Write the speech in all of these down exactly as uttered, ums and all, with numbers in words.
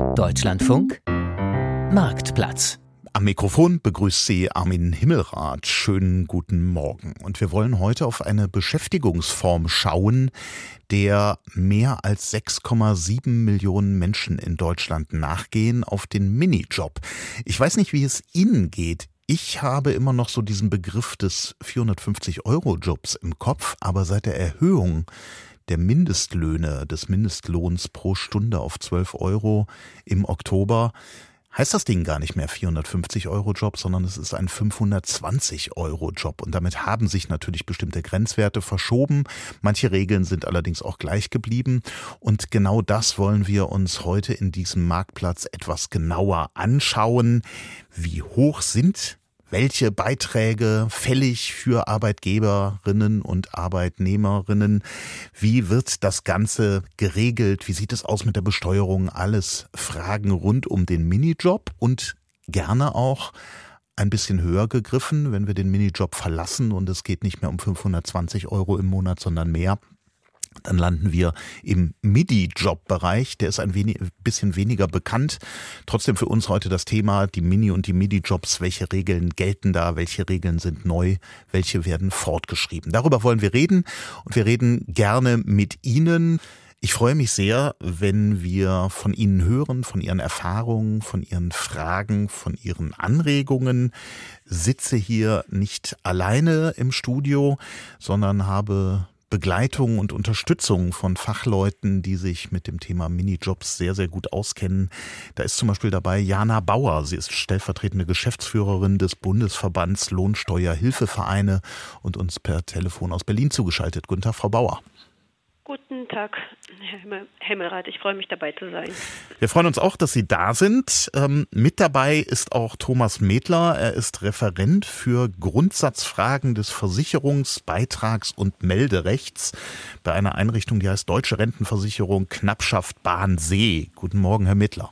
Deutschlandfunk Marktplatz. Am Mikrofon begrüßt Sie Armin Himmelrath. Schönen guten Morgen. Und wir wollen heute auf eine Beschäftigungsform schauen, der mehr als sechs Komma sieben Millionen Menschen in Deutschland nachgehen, auf den Minijob. Ich weiß nicht, wie es Ihnen geht. Ich habe immer noch so diesen Begriff des vierhundertfünfzig-Euro-Jobs im Kopf, aber seit der Erhöhung der Mindestlöhne, des Mindestlohns pro Stunde auf zwölf Euro im Oktober, heißt das Ding gar nicht mehr vierhundertfünfzig-Euro-Job, sondern es ist ein fünfhundertzwanzig-Euro-Job. Und damit haben sich natürlich bestimmte Grenzwerte verschoben. Manche Regeln sind allerdings auch gleich geblieben. Und genau das wollen wir uns heute in diesem Marktplatz etwas genauer anschauen. Wie hoch sind welche Beiträge fällig für Arbeitgeberinnen und Arbeitnehmerinnen? Wie wird das Ganze geregelt? Wie sieht es aus mit der Besteuerung? Alles Fragen rund um den Minijob und gerne auch ein bisschen höher gegriffen, wenn wir den Minijob verlassen und es geht nicht mehr um fünfhundertzwanzig Euro im Monat, sondern mehr. Dann landen wir im Midi-Job-Bereich. Der ist ein wenig, bisschen weniger bekannt. Trotzdem für uns heute das Thema, die Mini- und die Midi-Jobs. Welche Regeln gelten da? Welche Regeln sind neu? Welche werden fortgeschrieben? Darüber wollen wir reden. Und wir reden gerne mit Ihnen. Ich freue mich sehr, wenn wir von Ihnen hören, von Ihren Erfahrungen, von Ihren Fragen, von Ihren Anregungen. Sitze hier nicht alleine im Studio, sondern habe Begleitung und Unterstützung von Fachleuten, die sich mit dem Thema Minijobs sehr, sehr gut auskennen. Da ist zum Beispiel dabei Jana Bauer. Sie ist stellvertrittende Geschäftsführerin des Bundesverbands Lohnsteuerhilfevereine und uns per Telefon aus Berlin zugeschaltet. Guten Tag, Frau Bauer. Guten Tag, Herr Himmelrath. Ich freue mich, dabei zu sein. Wir freuen uns auch, dass Sie da sind. Ähm, mit dabei ist auch Thomas Medler. Er ist Referent für Grundsatzfragen des Versicherungs-, Beitrags- und Melderechts bei einer Einrichtung, die heißt Deutsche Rentenversicherung Knappschaft Bahnsee. Guten Morgen, Herr Medler.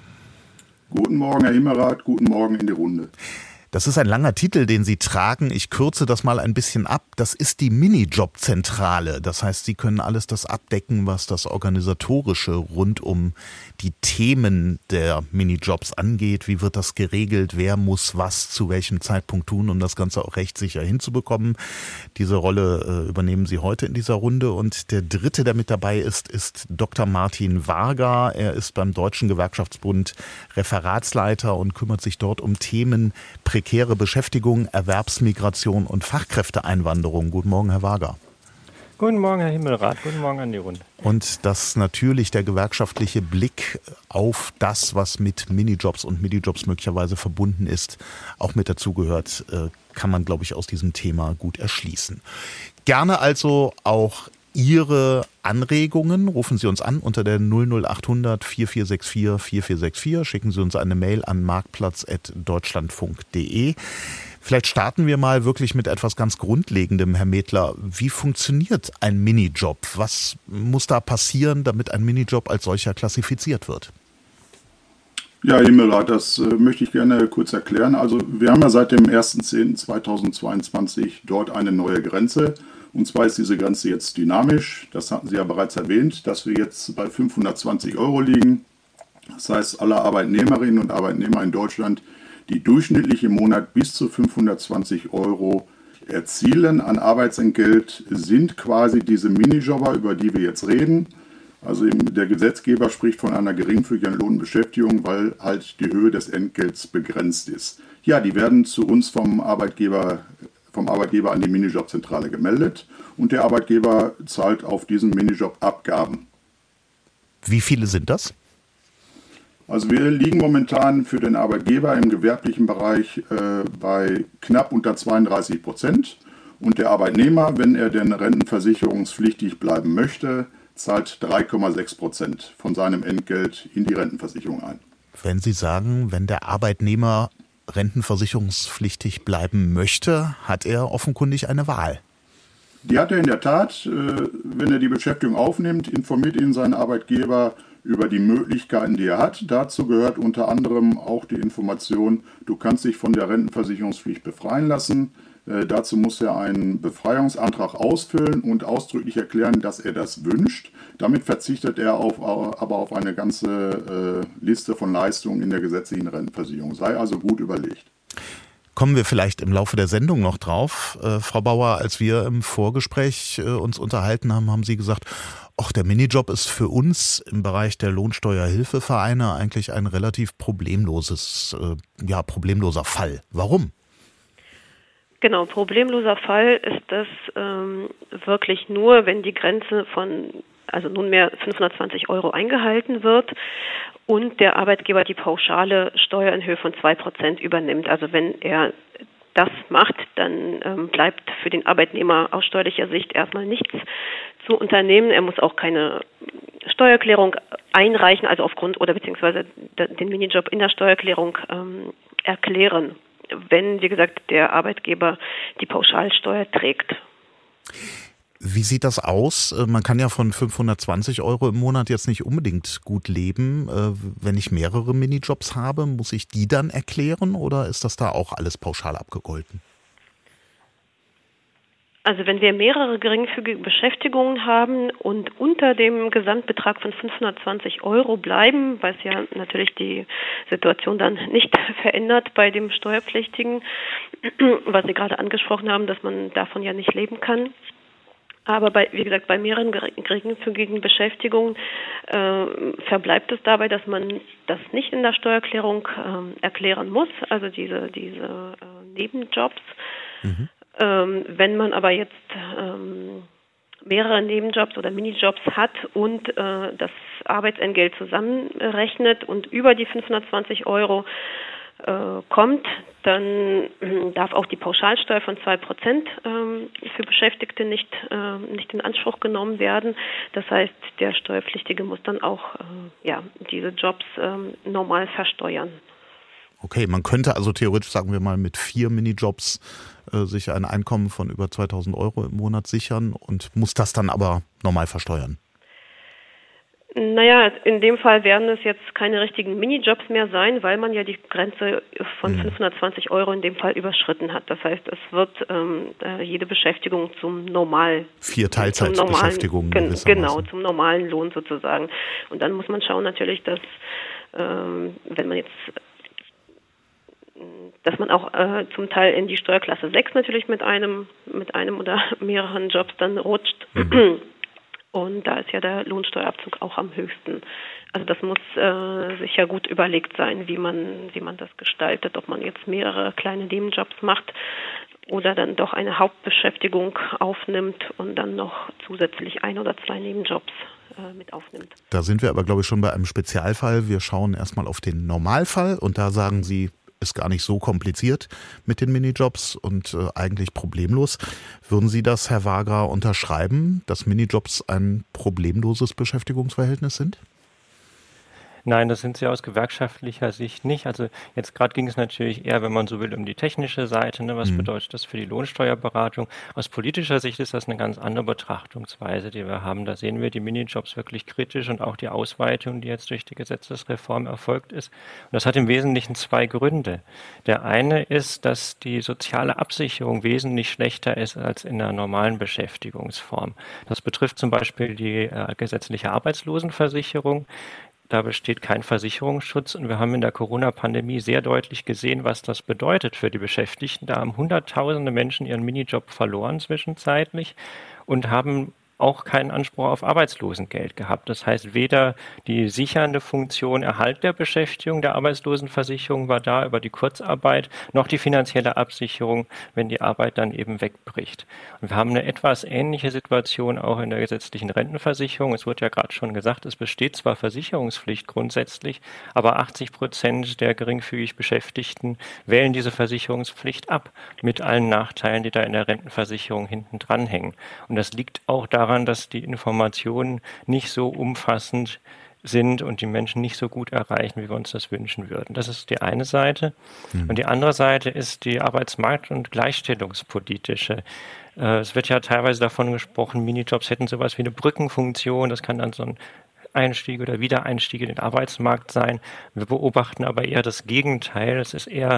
Guten Morgen, Herr Himmelrath. Guten Morgen in die Runde. Das ist ein langer Titel, den Sie tragen. Ich kürze das mal ein bisschen ab. Das ist die Minijob-Zentrale. Das heißt, Sie können alles das abdecken, was das Organisatorische rund um die Themen der Minijobs angeht. Wie wird das geregelt? Wer muss was zu welchem Zeitpunkt tun, um das Ganze auch rechtssicher hinzubekommen? Diese Rolle äh, übernehmen Sie heute in dieser Runde. Und der Dritte, der mit dabei ist, ist Doktor Martin Varga. Er ist beim Deutschen Gewerkschaftsbund Referatsleiter und kümmert sich dort um Themen prekäre Beschäftigung, Erwerbsmigration und Fachkräfteeinwanderung. Guten Morgen, Herr Varga. Guten Morgen, Herr Himmelrath. Guten Morgen an die Runde. Und dass natürlich der gewerkschaftliche Blick auf das, was mit Minijobs und Midijobs möglicherweise verbunden ist, auch mit dazugehört, kann man, glaube ich, aus diesem Thema gut erschließen. Gerne also auch Ihre Anregungen. Rufen Sie uns an unter der null null acht hundert vier vier sechs vier vier vier sechs vier. Schicken Sie uns eine Mail an marktplatz at deutschlandfunk punkt de. Vielleicht starten wir mal wirklich mit etwas ganz Grundlegendem, Herr Medler. Wie funktioniert ein Minijob? Was muss da passieren, damit ein Minijob als solcher klassifiziert wird? Ja, Herr Himmelrath, das äh, möchte ich gerne kurz erklären. Also wir haben ja seit dem ersten zehnten zweitausendzweiundzwanzig dort eine neue Grenze. Und zwar ist diese Grenze jetzt dynamisch. Das hatten Sie ja bereits erwähnt, dass wir jetzt bei fünfhundertzwanzig Euro liegen. Das heißt, alle Arbeitnehmerinnen und Arbeitnehmer in Deutschland, die durchschnittlich im Monat bis zu fünfhundertzwanzig Euro erzielen an Arbeitsentgelt, sind quasi diese Minijobber, über die wir jetzt reden. Also der Gesetzgeber spricht von einer geringfügigen Lohnbeschäftigung, weil halt die Höhe des Entgelts begrenzt ist. Ja, die werden zu uns vom Arbeitgeber vom Arbeitgeber an die Minijobzentrale gemeldet und der Arbeitgeber zahlt auf diesen Minijob Abgaben. Wie viele sind das? Also wir liegen momentan für den Arbeitgeber im gewerblichen Bereich äh, bei knapp unter zweiunddreißig Prozent und der Arbeitnehmer, wenn er denn rentenversicherungspflichtig bleiben möchte, zahlt drei Komma sechs Prozent von seinem Entgelt in die Rentenversicherung ein. Wenn Sie sagen, wenn der Arbeitnehmer rentenversicherungspflichtig bleiben möchte, hat er offenkundig eine Wahl. Die hat er in der Tat. Wenn er die Beschäftigung aufnimmt, informiert ihn sein Arbeitgeber über die Möglichkeiten, die er hat. Dazu gehört unter anderem auch die Information, du kannst dich von der Rentenversicherungspflicht befreien lassen, Äh, dazu muss er einen Befreiungsantrag ausfüllen und ausdrücklich erklären, dass er das wünscht. Damit verzichtet er auf, aber auf eine ganze äh, Liste von Leistungen in der gesetzlichen Rentenversicherung. Sei also gut überlegt. Kommen wir vielleicht im Laufe der Sendung noch drauf. Äh, Frau Bauer, als wir im Vorgespräch äh, uns unterhalten haben, haben Sie gesagt, ach, der Minijob ist für uns im Bereich der Lohnsteuerhilfevereine eigentlich ein relativ problemloses, äh, ja, problemloser Fall. Warum? Genau, problemloser Fall ist das ähm, wirklich nur, wenn die Grenze von, also nunmehr fünfhundertzwanzig Euro eingehalten wird und der Arbeitgeber die pauschale Steuer in Höhe von zwei Prozent übernimmt. Also wenn er das macht, dann ähm, bleibt für den Arbeitnehmer aus steuerlicher Sicht erstmal nichts zu unternehmen. Er muss auch keine Steuererklärung einreichen, also aufgrund oder beziehungsweise den Minijob in der Steuererklärung ähm, erklären, wenn, wie gesagt, der Arbeitgeber die Pauschalsteuer trägt. Wie sieht das aus? Man kann ja von fünfhundertzwanzig Euro im Monat jetzt nicht unbedingt gut leben. Wenn ich mehrere Minijobs habe, muss ich die dann erklären oder ist das da auch alles pauschal abgegolten? Also wenn wir mehrere geringfügige Beschäftigungen haben und unter dem Gesamtbetrag von fünfhundertzwanzig Euro bleiben, was ja natürlich die Situation dann nicht verändert bei dem Steuerpflichtigen, was Sie gerade angesprochen haben, dass man davon ja nicht leben kann. Aber bei, wie gesagt, bei mehreren geringfügigen Beschäftigungen äh, verbleibt es dabei, dass man das nicht in der Steuererklärung äh, erklären muss, also diese, diese äh, Nebenjobs. Mhm. Ähm, wenn man aber jetzt ähm, mehrere Nebenjobs oder Minijobs hat und äh, das Arbeitsentgelt zusammenrechnet und über die fünfhundertzwanzig Euro äh, kommt, dann äh, darf auch die Pauschalsteuer von zwei Prozent ähm, für Beschäftigte nicht, äh, nicht in Anspruch genommen werden. Das heißt, der Steuerpflichtige muss dann auch äh, ja, diese Jobs äh, normal versteuern. Okay, man könnte also theoretisch, sagen wir mal, mit vier Minijobs äh, sich ein Einkommen von über zweitausend Euro im Monat sichern und muss das dann aber normal versteuern. Naja, in dem Fall werden es jetzt keine richtigen Minijobs mehr sein, weil man ja die Grenze von mhm. fünfhundertzwanzig Euro in dem Fall überschritten hat. Das heißt, es wird ähm, jede Beschäftigung zum Normal... Vier Teilzeitbeschäftigungen. Gen- genau, zum normalen Lohn sozusagen. Und dann muss man schauen natürlich, dass ähm, wenn man jetzt... dass man auch äh, zum Teil in die Steuerklasse sechs natürlich mit einem mit einem oder mehreren Jobs dann rutscht. Mhm. Und da ist ja der Lohnsteuerabzug auch am höchsten. Also das muss äh, sicher gut überlegt sein, wie man wie man das gestaltet, ob man jetzt mehrere kleine Nebenjobs macht oder dann doch eine Hauptbeschäftigung aufnimmt und dann noch zusätzlich ein oder zwei Nebenjobs äh, mit aufnimmt. Da sind wir aber, glaube ich, schon bei einem Spezialfall. Wir schauen erstmal auf den Normalfall und da sagen Sie, ist gar nicht so kompliziert mit den Minijobs und äh, eigentlich problemlos. Würden Sie das, Herr Wagra, unterschreiben, dass Minijobs ein problemloses Beschäftigungsverhältnis sind? Nein, das sind sie aus gewerkschaftlicher Sicht nicht. Also jetzt gerade ging es natürlich eher, wenn man so will, um die technische Seite. Ne? Was mhm. bedeutet das für die Lohnsteuerberatung? Aus politischer Sicht ist das eine ganz andere Betrachtungsweise, die wir haben. Da sehen wir die Minijobs wirklich kritisch und auch die Ausweitung, die jetzt durch die Gesetzesreform erfolgt ist. Und das hat im Wesentlichen zwei Gründe. Der eine ist, dass die soziale Absicherung wesentlich schlechter ist als in der normalen Beschäftigungsform. Das betrifft zum Beispiel die äh, gesetzliche Arbeitslosenversicherung. Da besteht kein Versicherungsschutz und wir haben in der Corona-Pandemie sehr deutlich gesehen, was das bedeutet für die Beschäftigten. Da haben Hunderttausende Menschen ihren Minijob verloren zwischenzeitlich und haben auch keinen Anspruch auf Arbeitslosengeld gehabt. Das heißt, weder die sichernde Funktion Erhalt der Beschäftigung der Arbeitslosenversicherung war da über die Kurzarbeit, noch die finanzielle Absicherung, wenn die Arbeit dann eben wegbricht. Und wir haben eine etwas ähnliche Situation auch in der gesetzlichen Rentenversicherung. Es wurde ja gerade schon gesagt, es besteht zwar Versicherungspflicht grundsätzlich, aber achtzig Prozent der geringfügig Beschäftigten wählen diese Versicherungspflicht ab, mit allen Nachteilen, die da in der Rentenversicherung hinten dranhängen. Und das liegt auch daran, dass die Informationen nicht so umfassend sind und die Menschen nicht so gut erreichen, wie wir uns das wünschen würden. Das ist die eine Seite. Mhm. Und die andere Seite ist die arbeitsmarkt- und gleichstellungspolitische. Es wird ja teilweise davon gesprochen, Minijobs hätten sowas wie eine Brückenfunktion. Das kann dann so ein Einstieg oder Wiedereinstieg in den Arbeitsmarkt sein. Wir beobachten aber eher das Gegenteil. Es ist eher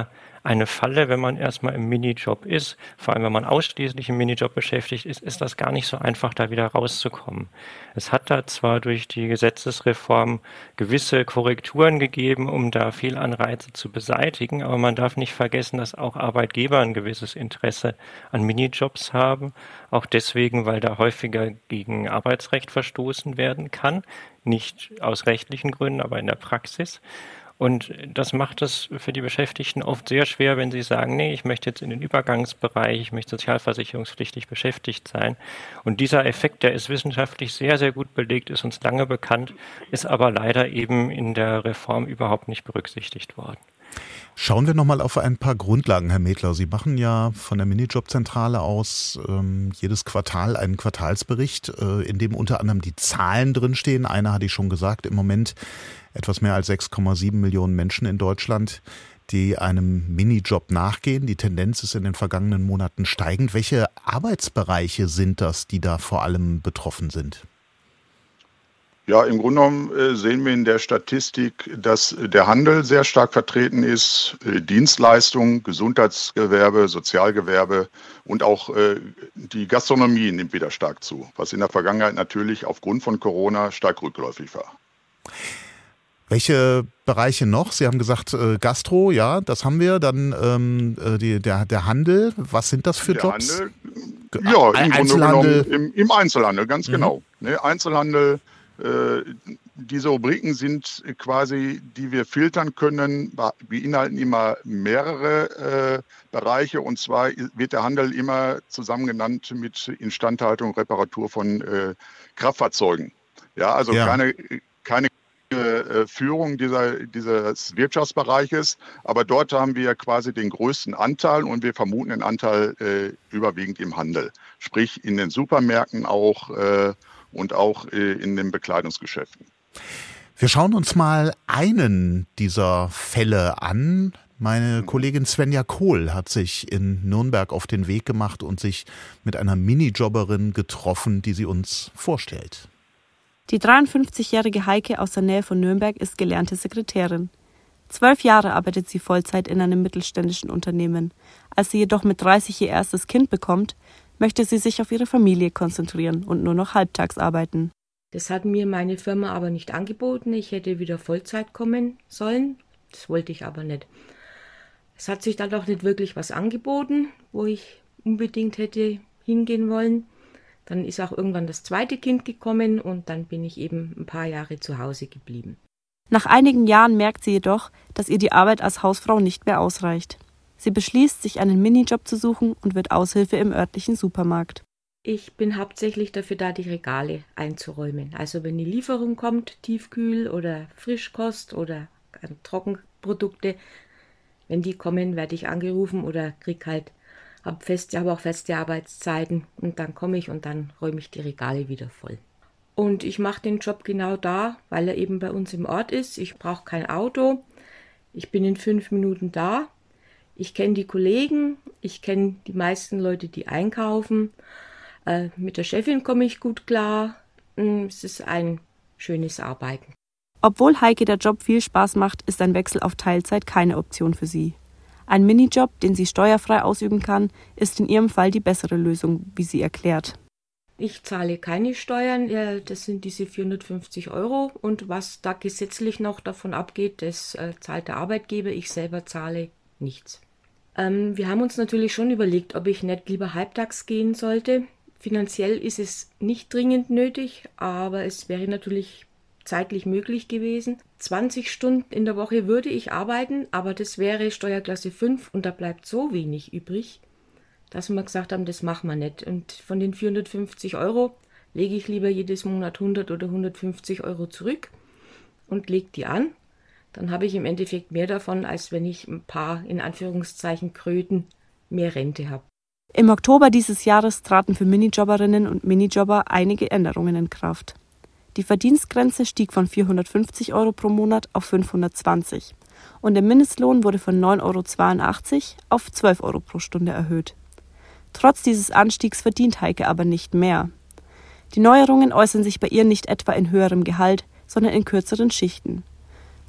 eine Falle, wenn man erstmal im Minijob ist. Vor allem, wenn man ausschließlich im Minijob beschäftigt ist, ist das gar nicht so einfach, da wieder rauszukommen. Es hat da zwar durch die Gesetzesreform gewisse Korrekturen gegeben, um da Fehlanreize zu beseitigen, aber man darf nicht vergessen, dass auch Arbeitgeber ein gewisses Interesse an Minijobs haben. Auch deswegen, weil da häufiger gegen Arbeitsrecht verstoßen werden kann. Nicht aus rechtlichen Gründen, aber in der Praxis. Und das macht es für die Beschäftigten oft sehr schwer, wenn sie sagen, nee, ich möchte jetzt in den Übergangsbereich, ich möchte sozialversicherungspflichtig beschäftigt sein. Und dieser Effekt, der ist wissenschaftlich sehr, sehr gut belegt, ist uns lange bekannt, ist aber leider eben in der Reform überhaupt nicht berücksichtigt worden. Schauen wir nochmal auf ein paar Grundlagen, Herr Medler. Sie machen ja von der Minijobzentrale aus ähm, jedes Quartal einen Quartalsbericht, äh, in dem unter anderem die Zahlen drinstehen. Eine hatte ich schon gesagt, im Moment etwas mehr als sechs Komma sieben Millionen Menschen in Deutschland, die einem Minijob nachgehen. Die Tendenz ist in den vergangenen Monaten steigend. Welche Arbeitsbereiche sind das, die da vor allem betroffen sind? Ja, im Grunde genommen äh, sehen wir in der Statistik, dass der Handel sehr stark vertreten ist, äh, Dienstleistungen, Gesundheitsgewerbe, Sozialgewerbe und auch äh, die Gastronomie nimmt wieder stark zu, was in der Vergangenheit natürlich aufgrund von Corona stark rückläufig war. Welche Bereiche noch? Sie haben gesagt äh, Gastro, ja, das haben wir. Dann ähm, die, der, der Handel, was sind das für der Jobs? Handel, ja, im Einzelhandel. Grunde genommen im, im Einzelhandel, ganz Mhm. genau. Ne, Einzelhandel, äh, diese Rubriken sind quasi, die wir filtern können, beinhalten immer mehrere äh, Bereiche. Und zwar wird der Handel immer zusammen genannt mit Instandhaltung, Reparatur von äh, Kraftfahrzeugen. Ja, also Ja. keine, keine äh, Führung dieser, dieses Wirtschaftsbereiches, aber dort haben wir quasi den größten Anteil und wir vermuten den Anteil äh, überwiegend im Handel, sprich in den Supermärkten auch äh, und auch äh, in den Bekleidungsgeschäften. Wir schauen uns mal einen dieser Fälle an. Meine Kollegin Svenja Kohl hat sich in Nürnberg auf den Weg gemacht und sich mit einer Minijobberin getroffen, die sie uns vorstellt. Die dreiundfünfzigjährige Heike aus der Nähe von Nürnberg ist gelernte Sekretärin. Zwölf Jahre arbeitet sie Vollzeit in einem mittelständischen Unternehmen. Als sie jedoch mit dreißig ihr erstes Kind bekommt, möchte sie sich auf ihre Familie konzentrieren und nur noch halbtags arbeiten. Das hat mir meine Firma aber nicht angeboten. Ich hätte wieder Vollzeit kommen sollen. Das wollte ich aber nicht. Es hat sich dann auch nicht wirklich was angeboten, wo ich unbedingt hätte hingehen wollen. Dann ist auch irgendwann das zweite Kind gekommen und dann bin ich eben ein paar Jahre zu Hause geblieben. Nach einigen Jahren merkt sie jedoch, dass ihr die Arbeit als Hausfrau nicht mehr ausreicht. Sie beschließt, sich einen Minijob zu suchen und wird Aushilfe im örtlichen Supermarkt. Ich bin hauptsächlich dafür da, die Regale einzuräumen. Also wenn die Lieferung kommt, Tiefkühl oder Frischkost oder Trockenprodukte, wenn die kommen, werde ich angerufen oder krieg halt, habe feste, habe auch feste Arbeitszeiten und dann komme ich und dann räume ich die Regale wieder voll. Und ich mache den Job genau da, weil er eben bei uns im Ort ist. Ich brauche kein Auto. Ich bin in fünf Minuten da. Ich kenne die Kollegen. Ich kenne die meisten Leute, die einkaufen. Äh, mit der Chefin komme ich gut klar. Es ist ein schönes Arbeiten. Obwohl Heike der Job viel Spaß macht, ist ein Wechsel auf Teilzeit keine Option für sie. Ein Minijob, den sie steuerfrei ausüben kann, ist in ihrem Fall die bessere Lösung, wie sie erklärt. Ich zahle keine Steuern, das sind diese vierhundertfünfzig Euro und was da gesetzlich noch davon abgeht, das zahlt der Arbeitgeber, ich selber zahle nichts. Ähm, wir haben uns natürlich schon überlegt, ob ich nicht lieber halbtags gehen sollte. Finanziell ist es nicht dringend nötig, aber es wäre natürlich zeitlich möglich gewesen. zwanzig Stunden in der Woche würde ich arbeiten, aber das wäre Steuerklasse fünf und da bleibt so wenig übrig, dass wir gesagt haben, das machen wir nicht. Und von den vierhundertfünfzig Euro lege ich lieber jedes Monat hundert oder hundertfünfzig Euro zurück und lege die an. Dann habe ich im Endeffekt mehr davon, als wenn ich ein paar, in Anführungszeichen, Kröten mehr Rente habe. Im Oktober dieses Jahres traten für Minijobberinnen und Minijobber einige Änderungen in Kraft. Die Verdienstgrenze stieg von vierhundertfünfzig Euro pro Monat auf fünfhundertzwanzig und der Mindestlohn wurde von neun Euro zweiundachtzig auf zwölf Euro pro Stunde erhöht. Trotz dieses Anstiegs verdient Heike aber nicht mehr. Die Neuerungen äußern sich bei ihr nicht etwa in höherem Gehalt, sondern in kürzeren Schichten.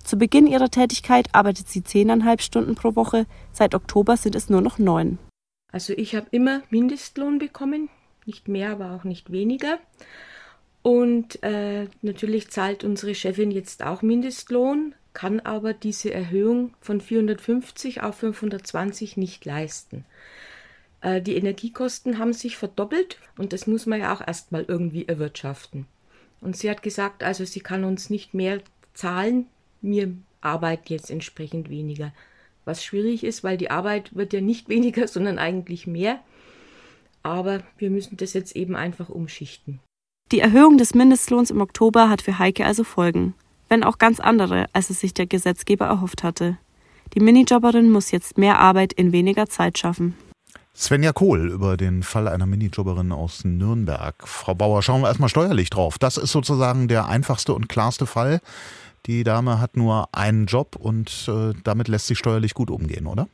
Zu Beginn ihrer Tätigkeit arbeitet sie zehneinhalb Stunden pro Woche, seit Oktober sind es nur noch neun. Also ich habe immer Mindestlohn bekommen, nicht mehr, aber auch nicht weniger. Und äh, natürlich zahlt unsere Chefin jetzt auch Mindestlohn, kann aber diese Erhöhung von vierhundertfünfzig auf fünfhundertzwanzig nicht leisten. Äh, die Energiekosten haben sich verdoppelt und das muss man ja auch erstmal irgendwie erwirtschaften. Und sie hat gesagt, also sie kann uns nicht mehr zahlen, wir arbeiten jetzt entsprechend weniger. Was schwierig ist, weil die Arbeit wird ja nicht weniger, sondern eigentlich mehr. Aber wir müssen das jetzt eben einfach umschichten. Die Erhöhung des Mindestlohns im Oktober hat für Heike also Folgen, wenn auch ganz andere, als es sich der Gesetzgeber erhofft hatte. Die Minijobberin muss jetzt mehr Arbeit in weniger Zeit schaffen. Svenja Kohl über den Fall einer Minijobberin aus Nürnberg. Frau Bauer, schauen wir erstmal steuerlich drauf. Das ist sozusagen der einfachste und klarste Fall. Die Dame hat nur einen Job und äh, damit lässt sich steuerlich gut umgehen, oder?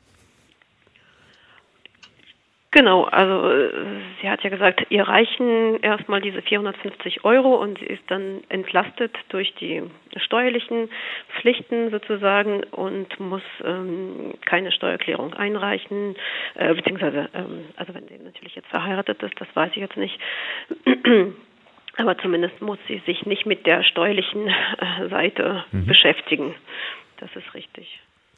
Genau, also sie hat ja gesagt, ihr reichen erstmal diese vierhundertfünfzig Euro und sie ist dann entlastet durch die steuerlichen Pflichten sozusagen und muss ähm, keine Steuererklärung einreichen, äh, beziehungsweise, ähm, also wenn sie natürlich jetzt verheiratet ist, das weiß ich jetzt nicht, aber zumindest muss sie sich nicht mit der steuerlichen äh, Seite mhm. beschäftigen. Das ist richtig.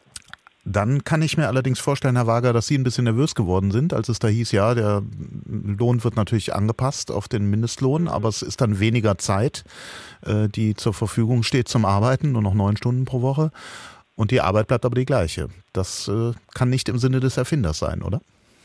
Dann kann ich mir allerdings vorstellen, Herr Wager, dass Sie ein bisschen nervös geworden sind, als es da hieß, ja, der Lohn wird natürlich angepasst auf den Mindestlohn, aber es ist dann weniger Zeit, die zur Verfügung steht zum Arbeiten, nur noch neun Stunden pro Woche. Und die Arbeit bleibt aber die gleiche. Das kann nicht im Sinne des Erfinders sein, oder?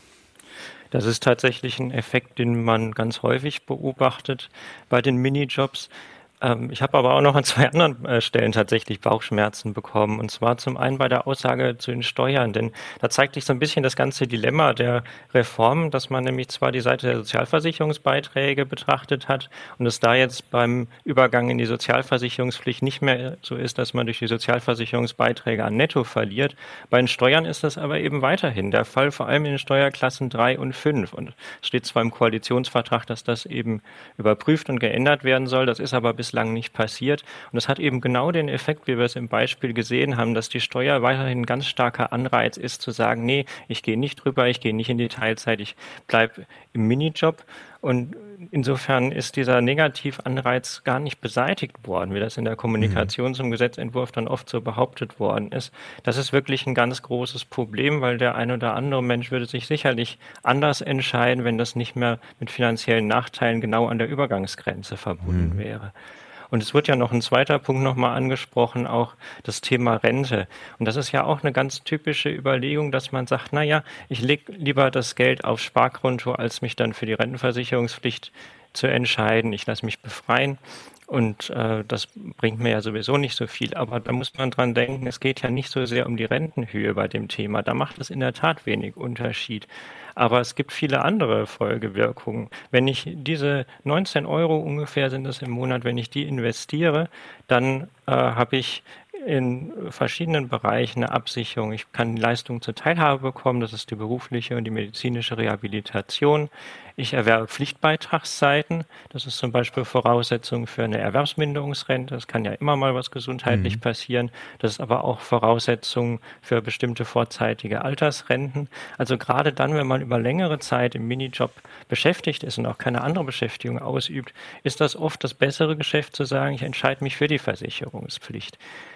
Das ist tatsächlich ein Effekt, den man ganz häufig beobachtet bei den Minijobs. Ich habe aber auch noch an zwei anderen äh, Stellen tatsächlich Bauchschmerzen bekommen. Und zwar zum einen bei der Aussage zu den Steuern. Denn da zeigt sich so ein bisschen das ganze Dilemma der Reform, dass man nämlich zwar die Seite der Sozialversicherungsbeiträge betrachtet hat und es da jetzt beim Übergang in die Sozialversicherungspflicht nicht mehr so ist, dass man durch die Sozialversicherungsbeiträge an Netto verliert. Bei den Steuern ist das aber eben weiterhin der Fall, vor allem in den Steuerklassen drei und fünf. Und es steht zwar im Koalitionsvertrag, dass das eben überprüft und geändert werden soll. Das ist aber bis bislang nicht passiert. Und das hat eben genau den Effekt, wie wir es im Beispiel gesehen haben, dass die Steuer weiterhin ein ganz starker Anreiz ist, zu sagen, nee, ich gehe nicht drüber, ich gehe nicht in die Teilzeit, ich bleibe im Minijob. Und insofern ist dieser Negativanreiz gar nicht beseitigt worden, wie das in der Kommunikation zum Gesetzentwurf dann oft so behauptet worden ist. Das ist wirklich ein ganz großes Problem, weil der ein oder andere Mensch würde sich sicherlich anders entscheiden, wenn das nicht mehr mit finanziellen Nachteilen genau an der Übergangsgrenze verbunden mhm. wäre. Und es wird ja noch ein zweiter Punkt nochmal angesprochen, auch das Thema Rente. Und das ist ja auch eine ganz typische Überlegung, dass man sagt, naja, ich lege lieber das Geld aufs Sparkonto, als mich dann für die Rentenversicherungspflicht zu entscheiden. Ich lasse mich befreien. Und äh, das bringt mir ja sowieso nicht so viel. Aber da muss man dran denken, es geht ja nicht so sehr um die Rentenhöhe bei dem Thema. Da macht es in der Tat wenig Unterschied. Aber es gibt viele andere Folgewirkungen. Wenn ich diese neunzehn Euro ungefähr sind es im Monat, wenn ich die investiere, dann äh, habe ich in verschiedenen Bereichen eine Absicherung. Ich kann Leistungen zur Teilhabe bekommen, das ist die berufliche und die medizinische Rehabilitation. Ich erwerbe Pflichtbeitragszeiten, das ist zum Beispiel Voraussetzung für eine Erwerbsminderungsrente. Das kann ja immer mal was gesundheitlich mhm. passieren. Das ist aber auch Voraussetzung für bestimmte vorzeitige Altersrenten. Also gerade dann, wenn man über längere Zeit im Minijob beschäftigt ist und auch keine andere Beschäftigung ausübt, ist das oft das bessere Geschäft zu sagen, ich entscheide mich für die Versicherungspflicht.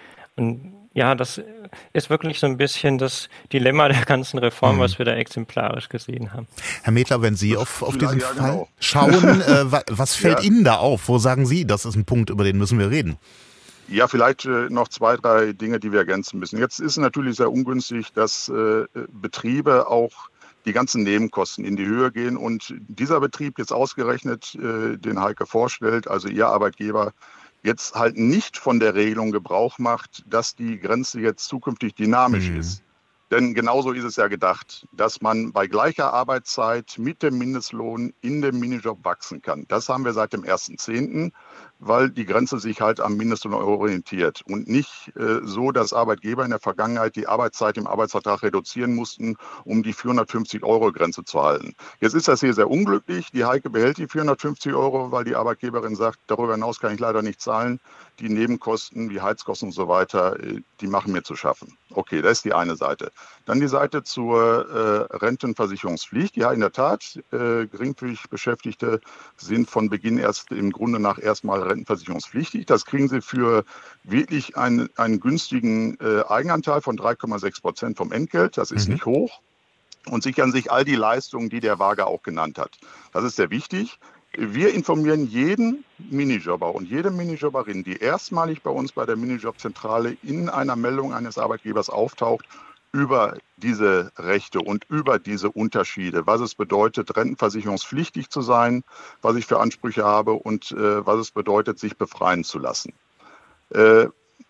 Und ja, das ist wirklich so ein bisschen das Dilemma der ganzen Reform, mhm. was wir da exemplarisch gesehen haben. Herr Medler, wenn Sie auf, auf diesen ja, Fall genau. schauen, äh, was fällt ja. Ihnen da auf? Wo sagen Sie, das ist ein Punkt, über den müssen wir reden? Ja, vielleicht äh, noch zwei, drei Dinge, die wir ergänzen müssen. Jetzt ist es natürlich sehr ungünstig, dass äh, Betriebe auch die ganzen Nebenkosten in die Höhe gehen. Und dieser Betrieb jetzt ausgerechnet, äh, den Heike vorstellt, also Ihr Arbeitgeber, jetzt halt nicht von der Regelung Gebrauch macht, dass die Grenze jetzt zukünftig dynamisch mhm. ist. Denn genauso ist es ja gedacht, dass man bei gleicher Arbeitszeit mit dem Mindestlohn in dem Minijob wachsen kann. Das haben wir seit dem ersten zehnten weil die Grenze sich halt am Mindestlohn orientiert und nicht äh, so, dass Arbeitgeber in der Vergangenheit die Arbeitszeit im Arbeitsvertrag reduzieren mussten, um die vierhundertfünfzig Euro Grenze zu halten. Jetzt ist das hier sehr unglücklich. Die Heike behält die vierhundertfünfzig Euro, weil die Arbeitgeberin sagt, darüber hinaus kann ich leider nicht zahlen. Die Nebenkosten, wie Heizkosten und so weiter, die machen mir zu schaffen. Okay, das ist die eine Seite. Dann die Seite zur äh, Rentenversicherungspflicht. Ja, in der Tat, äh, geringfügig Beschäftigte sind von Beginn erst im Grunde nach erstmal rentenversicherungspflichtig. Das kriegen sie für wirklich einen, einen günstigen äh, Eigenanteil von drei Komma sechs Prozent vom Entgelt. Das ist mhm. nicht hoch. Und sichern sich all die Leistungen, die der Waage auch genannt hat. Das ist sehr wichtig. Wir informieren jeden Minijobber und jede Minijobberin, die erstmalig bei uns bei der Minijobzentrale in einer Meldung eines Arbeitgebers auftaucht, über diese Rechte und über diese Unterschiede, was es bedeutet, rentenversicherungspflichtig zu sein, was ich für Ansprüche habe und äh, was es bedeutet, sich befreien zu lassen. Äh,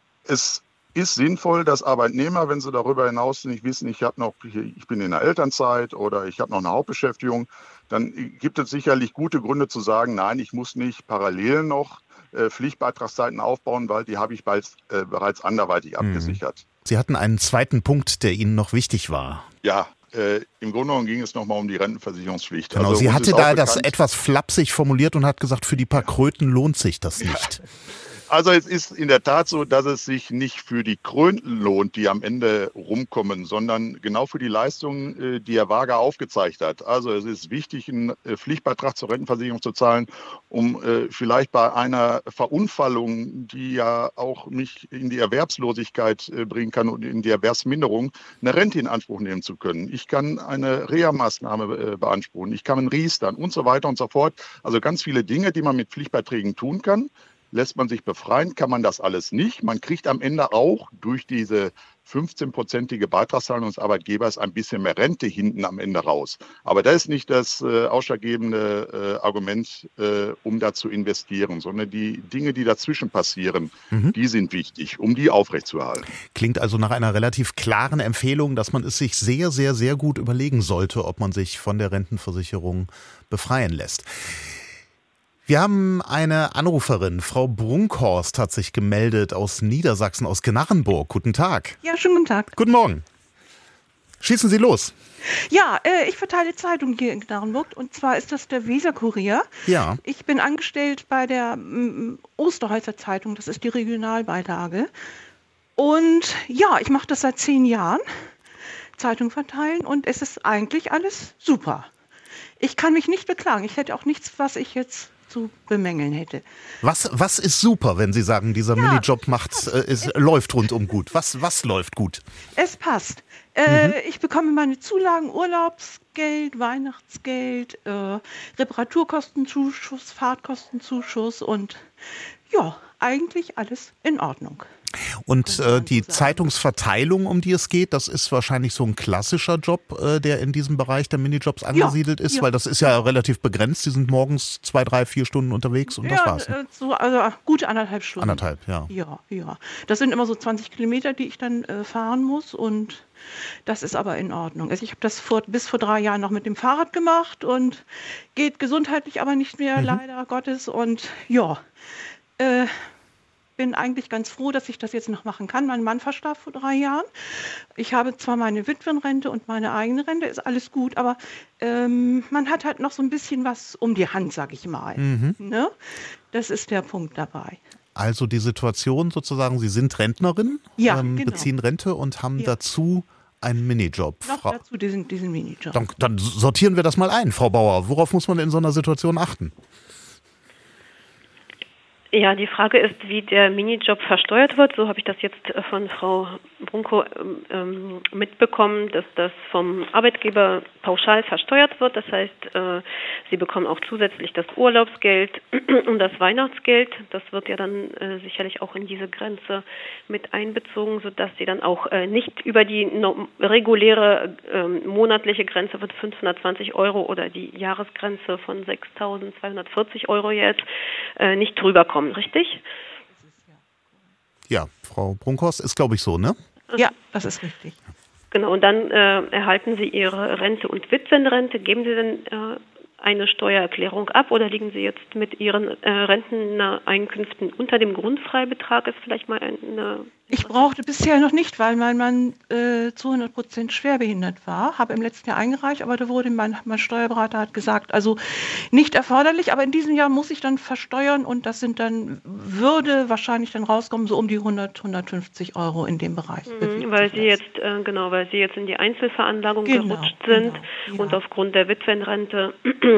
es ist sinnvoll, dass Arbeitnehmer, wenn sie darüber hinaus nicht wissen, ich habe noch, ich bin in der Elternzeit oder ich habe noch eine Hauptbeschäftigung, dann gibt es sicherlich gute Gründe zu sagen, nein, ich muss nicht parallel noch äh, Pflichtbeitragszeiten aufbauen, weil die habe ich bald, äh, bereits anderweitig mhm. abgesichert. Sie hatten einen zweiten Punkt, der Ihnen noch wichtig war. Ja, äh, im Grunde genommen ging es nochmal um die Rentenversicherungspflicht. Genau, also, sie hatte da das etwas flapsig formuliert und hat gesagt, für die paar Kröten lohnt sich das nicht. Ja. Also es ist in der Tat so, dass es sich nicht für die Krönten lohnt, die am Ende rumkommen, sondern genau für die Leistungen, die Herr Wager aufgezeigt hat. Also es ist wichtig, einen Pflichtbeitrag zur Rentenversicherung zu zahlen, um vielleicht bei einer Verunfallung, die ja auch mich in die Erwerbslosigkeit bringen kann und in die Erwerbsminderung, eine Rente in Anspruch nehmen zu können. Ich kann eine Reha-Maßnahme beanspruchen, ich kann einen Riestern und so weiter und so fort. Also ganz viele Dinge, die man mit Pflichtbeiträgen tun kann. Lässt man sich befreien, kann man das alles nicht. Man kriegt am Ende auch durch diese fünfzehnprozentige Beitragszahlung des Arbeitgebers ein bisschen mehr Rente hinten am Ende raus. Aber das ist nicht das äh, ausschlaggebende äh, Argument, äh, um da zu investieren, sondern die Dinge, die dazwischen passieren, mhm. die sind wichtig, um die aufrechtzuerhalten. Klingt also nach einer relativ klaren Empfehlung, dass man es sich sehr, sehr, sehr gut überlegen sollte, ob man sich von der Rentenversicherung befreien lässt. Wir haben eine Anruferin, Frau Brunkhorst hat sich gemeldet aus Niedersachsen, aus Gnarrenburg. Guten Tag. Ja, schönen guten Tag. Guten Morgen. Schießen Sie los. Ja, äh, ich verteile Zeitungen hier in Gnarrenburg und zwar ist das der Weser-Kurier. Ja. Ich bin angestellt bei der ähm, Osterholzer Zeitung, das ist die Regionalbeilage. Und ja, ich mache das seit zehn Jahren, Zeitung verteilen und es ist eigentlich alles super. Ich kann mich nicht beklagen, ich hätte auch nichts, was ich jetzt zu bemängeln hätte. Was, was ist super, wenn Sie sagen, dieser ja, Minijob macht, äh, es läuft rundum gut? Was, was läuft gut? Es passt. Äh, mhm. Ich bekomme meine Zulagen, Urlaubsgeld, Weihnachtsgeld, äh, Reparaturkostenzuschuss, Fahrtkostenzuschuss und ja, eigentlich alles in Ordnung. Und äh, die Zeitungsverteilung, um die es geht, das ist wahrscheinlich so ein klassischer Job, äh, der in diesem Bereich der Minijobs angesiedelt ja, ist, ja. weil das ist ja relativ begrenzt. Sie sind morgens zwei, drei, vier Stunden unterwegs und ja, das war's. Ne? So, also gute anderthalb Stunden. Anderthalb, ja. Ja, ja. Das sind immer so zwanzig Kilometer, die ich dann äh, fahren muss und das ist aber in Ordnung. Also ich habe das vor, bis vor drei Jahren noch mit dem Fahrrad gemacht und geht gesundheitlich aber nicht mehr, mhm. leider Gottes. Und ja, äh, bin eigentlich ganz froh, dass ich das jetzt noch machen kann. Mein Mann verstarb vor drei Jahren. Ich habe zwar meine Witwenrente und meine eigene Rente, ist alles gut, aber ähm, man hat halt noch so ein bisschen was um die Hand, sag ich mal. Mhm. Ne? Das ist der Punkt dabei. Also die Situation sozusagen, Sie sind Rentnerin, ja, ähm, genau. beziehen Rente und haben ja. dazu einen Minijob. Noch Frau, dazu diesen, diesen Minijob. Dann, dann sortieren wir das mal ein, Frau Bauer. Worauf muss man in so einer Situation achten? Ja, die Frage ist, wie der Minijob versteuert wird. So habe ich das jetzt von Frau Brunko ähm, mitbekommen, dass das vom Arbeitgeber pauschal versteuert wird. Das heißt, äh, sie bekommen auch zusätzlich das Urlaubsgeld und das Weihnachtsgeld. Das wird ja dann äh, sicherlich auch in diese Grenze mit einbezogen, sodass sie dann auch äh, nicht über die no- reguläre äh, monatliche Grenze von fünfhundertzwanzig Euro oder die Jahresgrenze von sechstausendzweihundertvierzig Euro jetzt äh, nicht drüber kommen. Richtig? Ja, Frau Brunkhorst, ist glaube ich so, ne? Ja, das ist richtig. Genau, und dann äh, erhalten Sie Ihre Rente und Witwenrente. Geben Sie denn äh, eine Steuererklärung ab oder liegen Sie jetzt mit Ihren äh, Renteneinkünften unter dem Grundfreibetrag? Ist vielleicht mal eine... Ich brauchte bisher noch nicht, weil mein Mann äh, zu hundert Prozent schwerbehindert war. Habe im letzten Jahr eingereicht, aber da wurde mein, mein Steuerberater hat gesagt, also nicht erforderlich, aber in diesem Jahr muss ich dann versteuern und das sind dann, würde wahrscheinlich dann rauskommen, so um die hundert, hundertfünfzig Euro in dem Bereich. Mhm, weil Sie das. jetzt, äh, genau, weil Sie jetzt in die Einzelveranlagung Genau, gerutscht sind genau, ja. und aufgrund der Witwenrente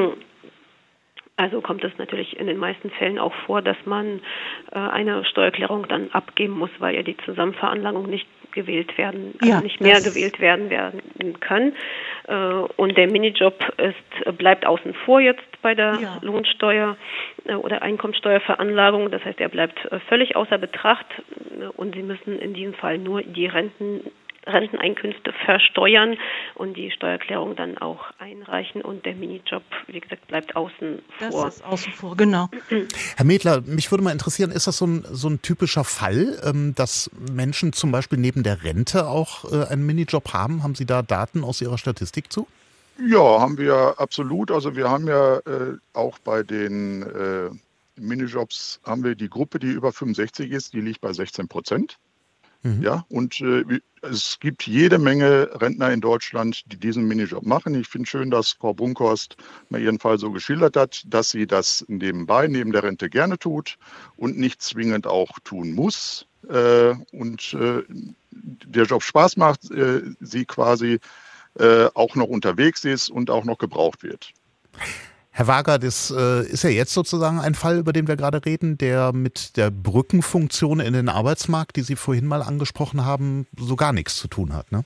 also kommt es natürlich in den meisten Fällen auch vor, dass man äh, eine Steuererklärung dann abgeben muss, weil ja die Zusammenveranlagung nicht gewählt werden, also Ja, nicht mehr das- gewählt werden werden kann. Äh, und der Minijob ist, bleibt außen vor jetzt bei der Ja. Lohnsteuer äh, oder Einkommensteuerveranlagung. Das heißt, er bleibt äh, völlig außer Betracht äh, und Sie müssen in diesem Fall nur die Renten Renteneinkünfte versteuern und die Steuererklärung dann auch einreichen und der Minijob, wie gesagt, bleibt außen Das vor. ist außen vor, genau. Herr Medler, mich würde mal interessieren, ist das so ein, so ein typischer Fall, ähm, dass Menschen zum Beispiel neben der Rente auch äh, einen Minijob haben? Haben Sie da Daten aus Ihrer Statistik zu? Ja, haben wir absolut. Also wir haben ja äh, auch bei den äh, Minijobs haben wir die Gruppe, die über fünfundsechzig ist, die liegt bei sechzehn Prozent. Mhm. Ja, und äh, wie- es gibt jede Menge Rentner in Deutschland, die diesen Minijob machen. Ich finde schön, dass Frau Bunkhorst mal ihren Fall so geschildert hat, dass sie das nebenbei, neben der Rente gerne tut und nicht zwingend auch tun muss. Äh, und äh, der Job Spaß macht, äh, sie quasi äh, auch noch unterwegs ist und auch noch gebraucht wird. Herr Wager, das äh, ist ja jetzt sozusagen ein Fall, über den wir gerade reden, der mit der Brückenfunktion in den Arbeitsmarkt, die Sie vorhin mal angesprochen haben, so gar nichts zu tun hat, ne?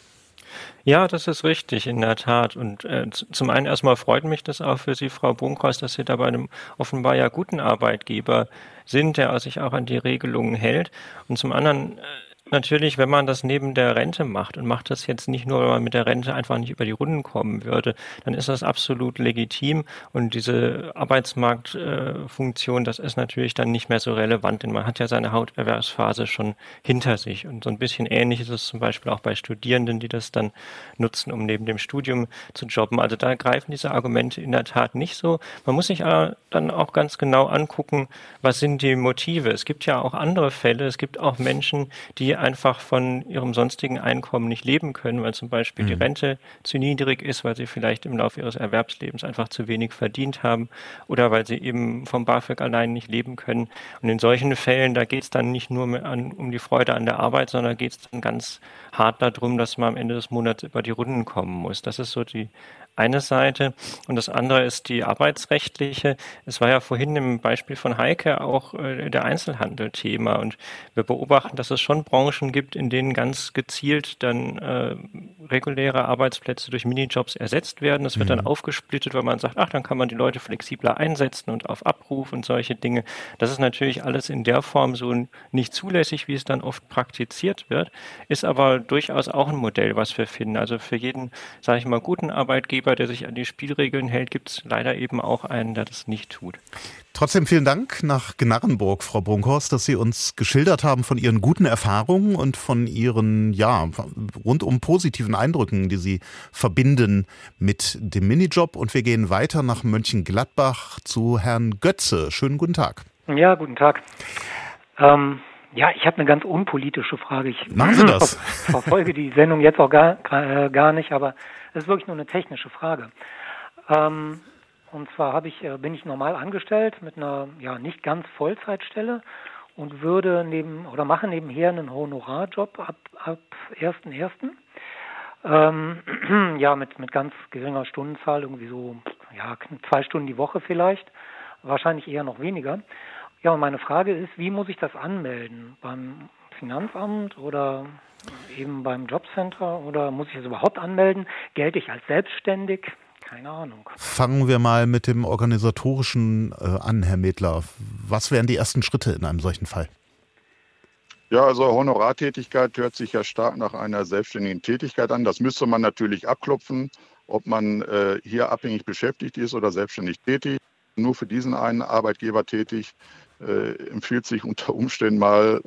Ja, das ist richtig, in der Tat. Und äh, z- zum einen erstmal freut mich das auch für Sie, Frau Bunkhorst, dass Sie da bei einem offenbar ja guten Arbeitgeber sind, der sich auch an die Regelungen hält. Und zum anderen äh, natürlich, wenn man das neben der Rente macht und macht das jetzt nicht nur, weil man mit der Rente einfach nicht über die Runden kommen würde, dann ist das absolut legitim und diese Arbeitsmarktfunktion, das ist natürlich dann nicht mehr so relevant, denn man hat ja seine Haupterwerbsphase schon hinter sich. Und so ein bisschen ähnlich ist es zum Beispiel auch bei Studierenden, die das dann nutzen, um neben dem Studium zu jobben. Also da greifen diese Argumente in der Tat nicht so. Man muss sich aber dann auch ganz genau angucken, was sind die Motive. Es gibt ja auch andere Fälle. Es gibt auch Menschen, die einfach von ihrem sonstigen Einkommen nicht leben können, weil zum Beispiel die Rente zu niedrig ist, weil sie vielleicht im Laufe ihres Erwerbslebens einfach zu wenig verdient haben oder weil sie eben vom BAföG allein nicht leben können. Und in solchen Fällen, da geht es dann nicht nur mehr an, um die Freude an der Arbeit, sondern geht es dann ganz hart darum, dass man am Ende des Monats über die Runden kommen muss. Das ist so die eine Seite. Und das andere ist die arbeitsrechtliche. Es war ja vorhin im Beispiel von Heike auch äh, der Einzelhandel Thema. Und wir beobachten, dass es schon Branchen gibt, in denen ganz gezielt dann äh, reguläre Arbeitsplätze durch Minijobs ersetzt werden. Das wird dann aufgesplittet, weil man sagt, ach, dann kann man die Leute flexibler einsetzen und auf Abruf und solche Dinge. Das ist natürlich alles in der Form so nicht zulässig, wie es dann oft praktiziert wird, ist aber durchaus auch ein Modell, was wir finden. Also für jeden, sage ich mal, guten Arbeitgeber, der sich an die Spielregeln hält, gibt es leider eben auch einen, der das nicht tut. Trotzdem vielen Dank nach Gnarrenburg, Frau Bunkhorst, dass Sie uns geschildert haben von Ihren guten Erfahrungen und von Ihren, ja, rundum positiven Eindrücken, die Sie verbinden mit dem Minijob. Und wir gehen weiter nach Mönchengladbach zu Herrn Götze. Schönen guten Tag. Ja, guten Tag. Ähm, ja, ich habe eine ganz unpolitische Frage. Ich Machen Sie das. ver verfolge die Sendung jetzt auch gar, äh, gar nicht, aber es ist wirklich nur eine technische Frage. Ähm, und zwar habe ich, äh, bin ich normal angestellt mit einer ja nicht ganz Vollzeitstelle und würde neben oder mache nebenher einen Honorarjob ab ab ersten ersten Ähm, ja, mit mit ganz geringer Stundenzahl, irgendwie so ja zwei Stunden die Woche vielleicht, wahrscheinlich eher noch weniger. Ja, und meine Frage ist, wie muss ich das anmelden? Beim Finanzamt oder eben beim Jobcenter oder muss ich es überhaupt anmelden? Gelte ich als selbstständig? Keine Ahnung. Fangen wir mal mit dem Organisatorischen äh, an, Herr Medler. Was wären die ersten Schritte in einem solchen Fall? Ja, also Honorartätigkeit hört sich ja stark nach einer selbstständigen Tätigkeit an. Das müsste man natürlich abklopfen, ob man äh, hier abhängig beschäftigt ist oder selbstständig tätig. Nur für diesen einen Arbeitgeber tätig, äh, empfiehlt sich unter Umständen mal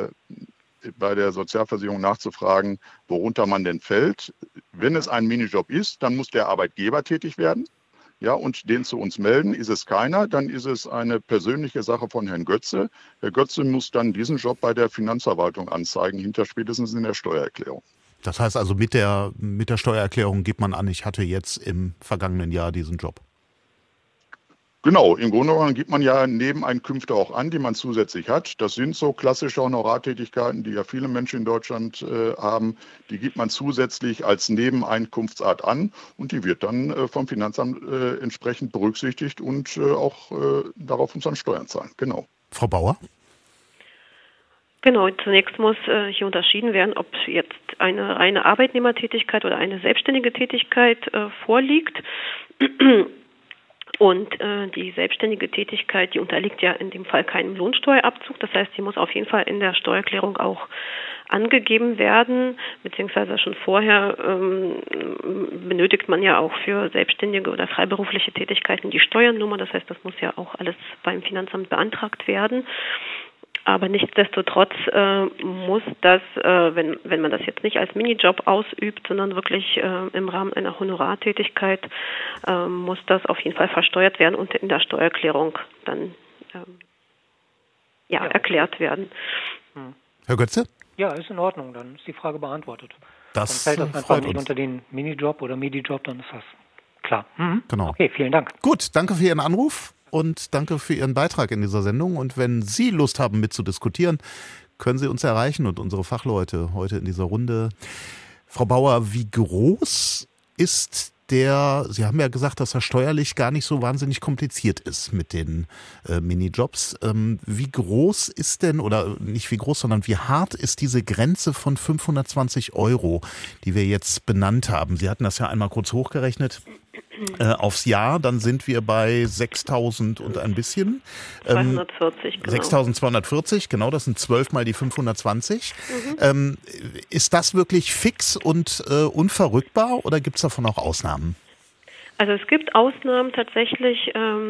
äh, bei der Sozialversicherung nachzufragen, worunter man denn fällt. Wenn es ein Minijob ist, dann muss der Arbeitgeber tätig werden. ja, und den zu uns melden. Ist es keiner, dann ist es eine persönliche Sache von Herrn Götze. Herr Götze muss dann diesen Job bei der Finanzverwaltung anzeigen, hinter spätestens in der Steuererklärung. Das heißt also, mit der, mit der Steuererklärung gibt man an, ich hatte jetzt im vergangenen Jahr diesen Job. Genau, im Grunde genommen gibt man ja Nebeneinkünfte auch an, die man zusätzlich hat. Das sind so klassische Honorartätigkeiten, die ja viele Menschen in Deutschland äh, haben. Die gibt man zusätzlich als Nebeneinkunftsart an und die wird dann äh, vom Finanzamt äh, entsprechend berücksichtigt und äh, auch äh, darauf uns dann Steuern zahlen. Genau. Frau Bauer? Genau, zunächst muss äh, hier unterschieden werden, ob jetzt eine reine Arbeitnehmertätigkeit oder eine selbstständige Tätigkeit äh, vorliegt. Und äh, die selbstständige Tätigkeit, die unterliegt ja in dem Fall keinem Lohnsteuerabzug. Das heißt, die muss auf jeden Fall in der Steuererklärung auch angegeben werden, beziehungsweise schon vorher ähm, benötigt man ja auch für selbstständige oder freiberufliche Tätigkeiten die Steuernummer. Das heißt, das muss ja auch alles beim Finanzamt beantragt werden. Aber nichtsdestotrotz äh, muss das, äh, wenn, wenn man das jetzt nicht als Minijob ausübt, sondern wirklich äh, im Rahmen einer Honorartätigkeit, äh, muss das auf jeden Fall versteuert werden und in der Steuererklärung dann ähm, ja, ja, erklärt werden. Hm. Herr Götze? Ja, ist in Ordnung, dann ist die Frage beantwortet. Das dann fällt das einfach nicht uns. unter den Minijob oder Midi-Job, dann ist das klar. Mhm. Genau. Okay, vielen Dank. Gut, danke für Ihren Anruf. Und danke für Ihren Beitrag in dieser Sendung. Und wenn Sie Lust haben, mitzudiskutieren, können Sie uns erreichen und unsere Fachleute heute in dieser Runde. Frau Bauer, wie groß ist der, Sie haben ja gesagt, dass er steuerlich gar nicht so wahnsinnig kompliziert ist mit den äh, Minijobs. Ähm, wie groß ist denn, oder nicht wie groß, sondern wie hart ist diese Grenze von fünfhundertzwanzig Euro, die wir jetzt benannt haben? Sie hatten das ja einmal kurz hochgerechnet. Äh, aufs Jahr, dann sind wir bei sechstausend und ein bisschen. Ähm, zweihundertvierzig, genau. sechstausendzweihundertvierzig, genau, das sind zwölf mal die fünfhundertzwanzig. Mhm. Ähm, ist das wirklich fix und äh, unverrückbar oder gibt es davon auch Ausnahmen? Also es gibt Ausnahmen tatsächlich.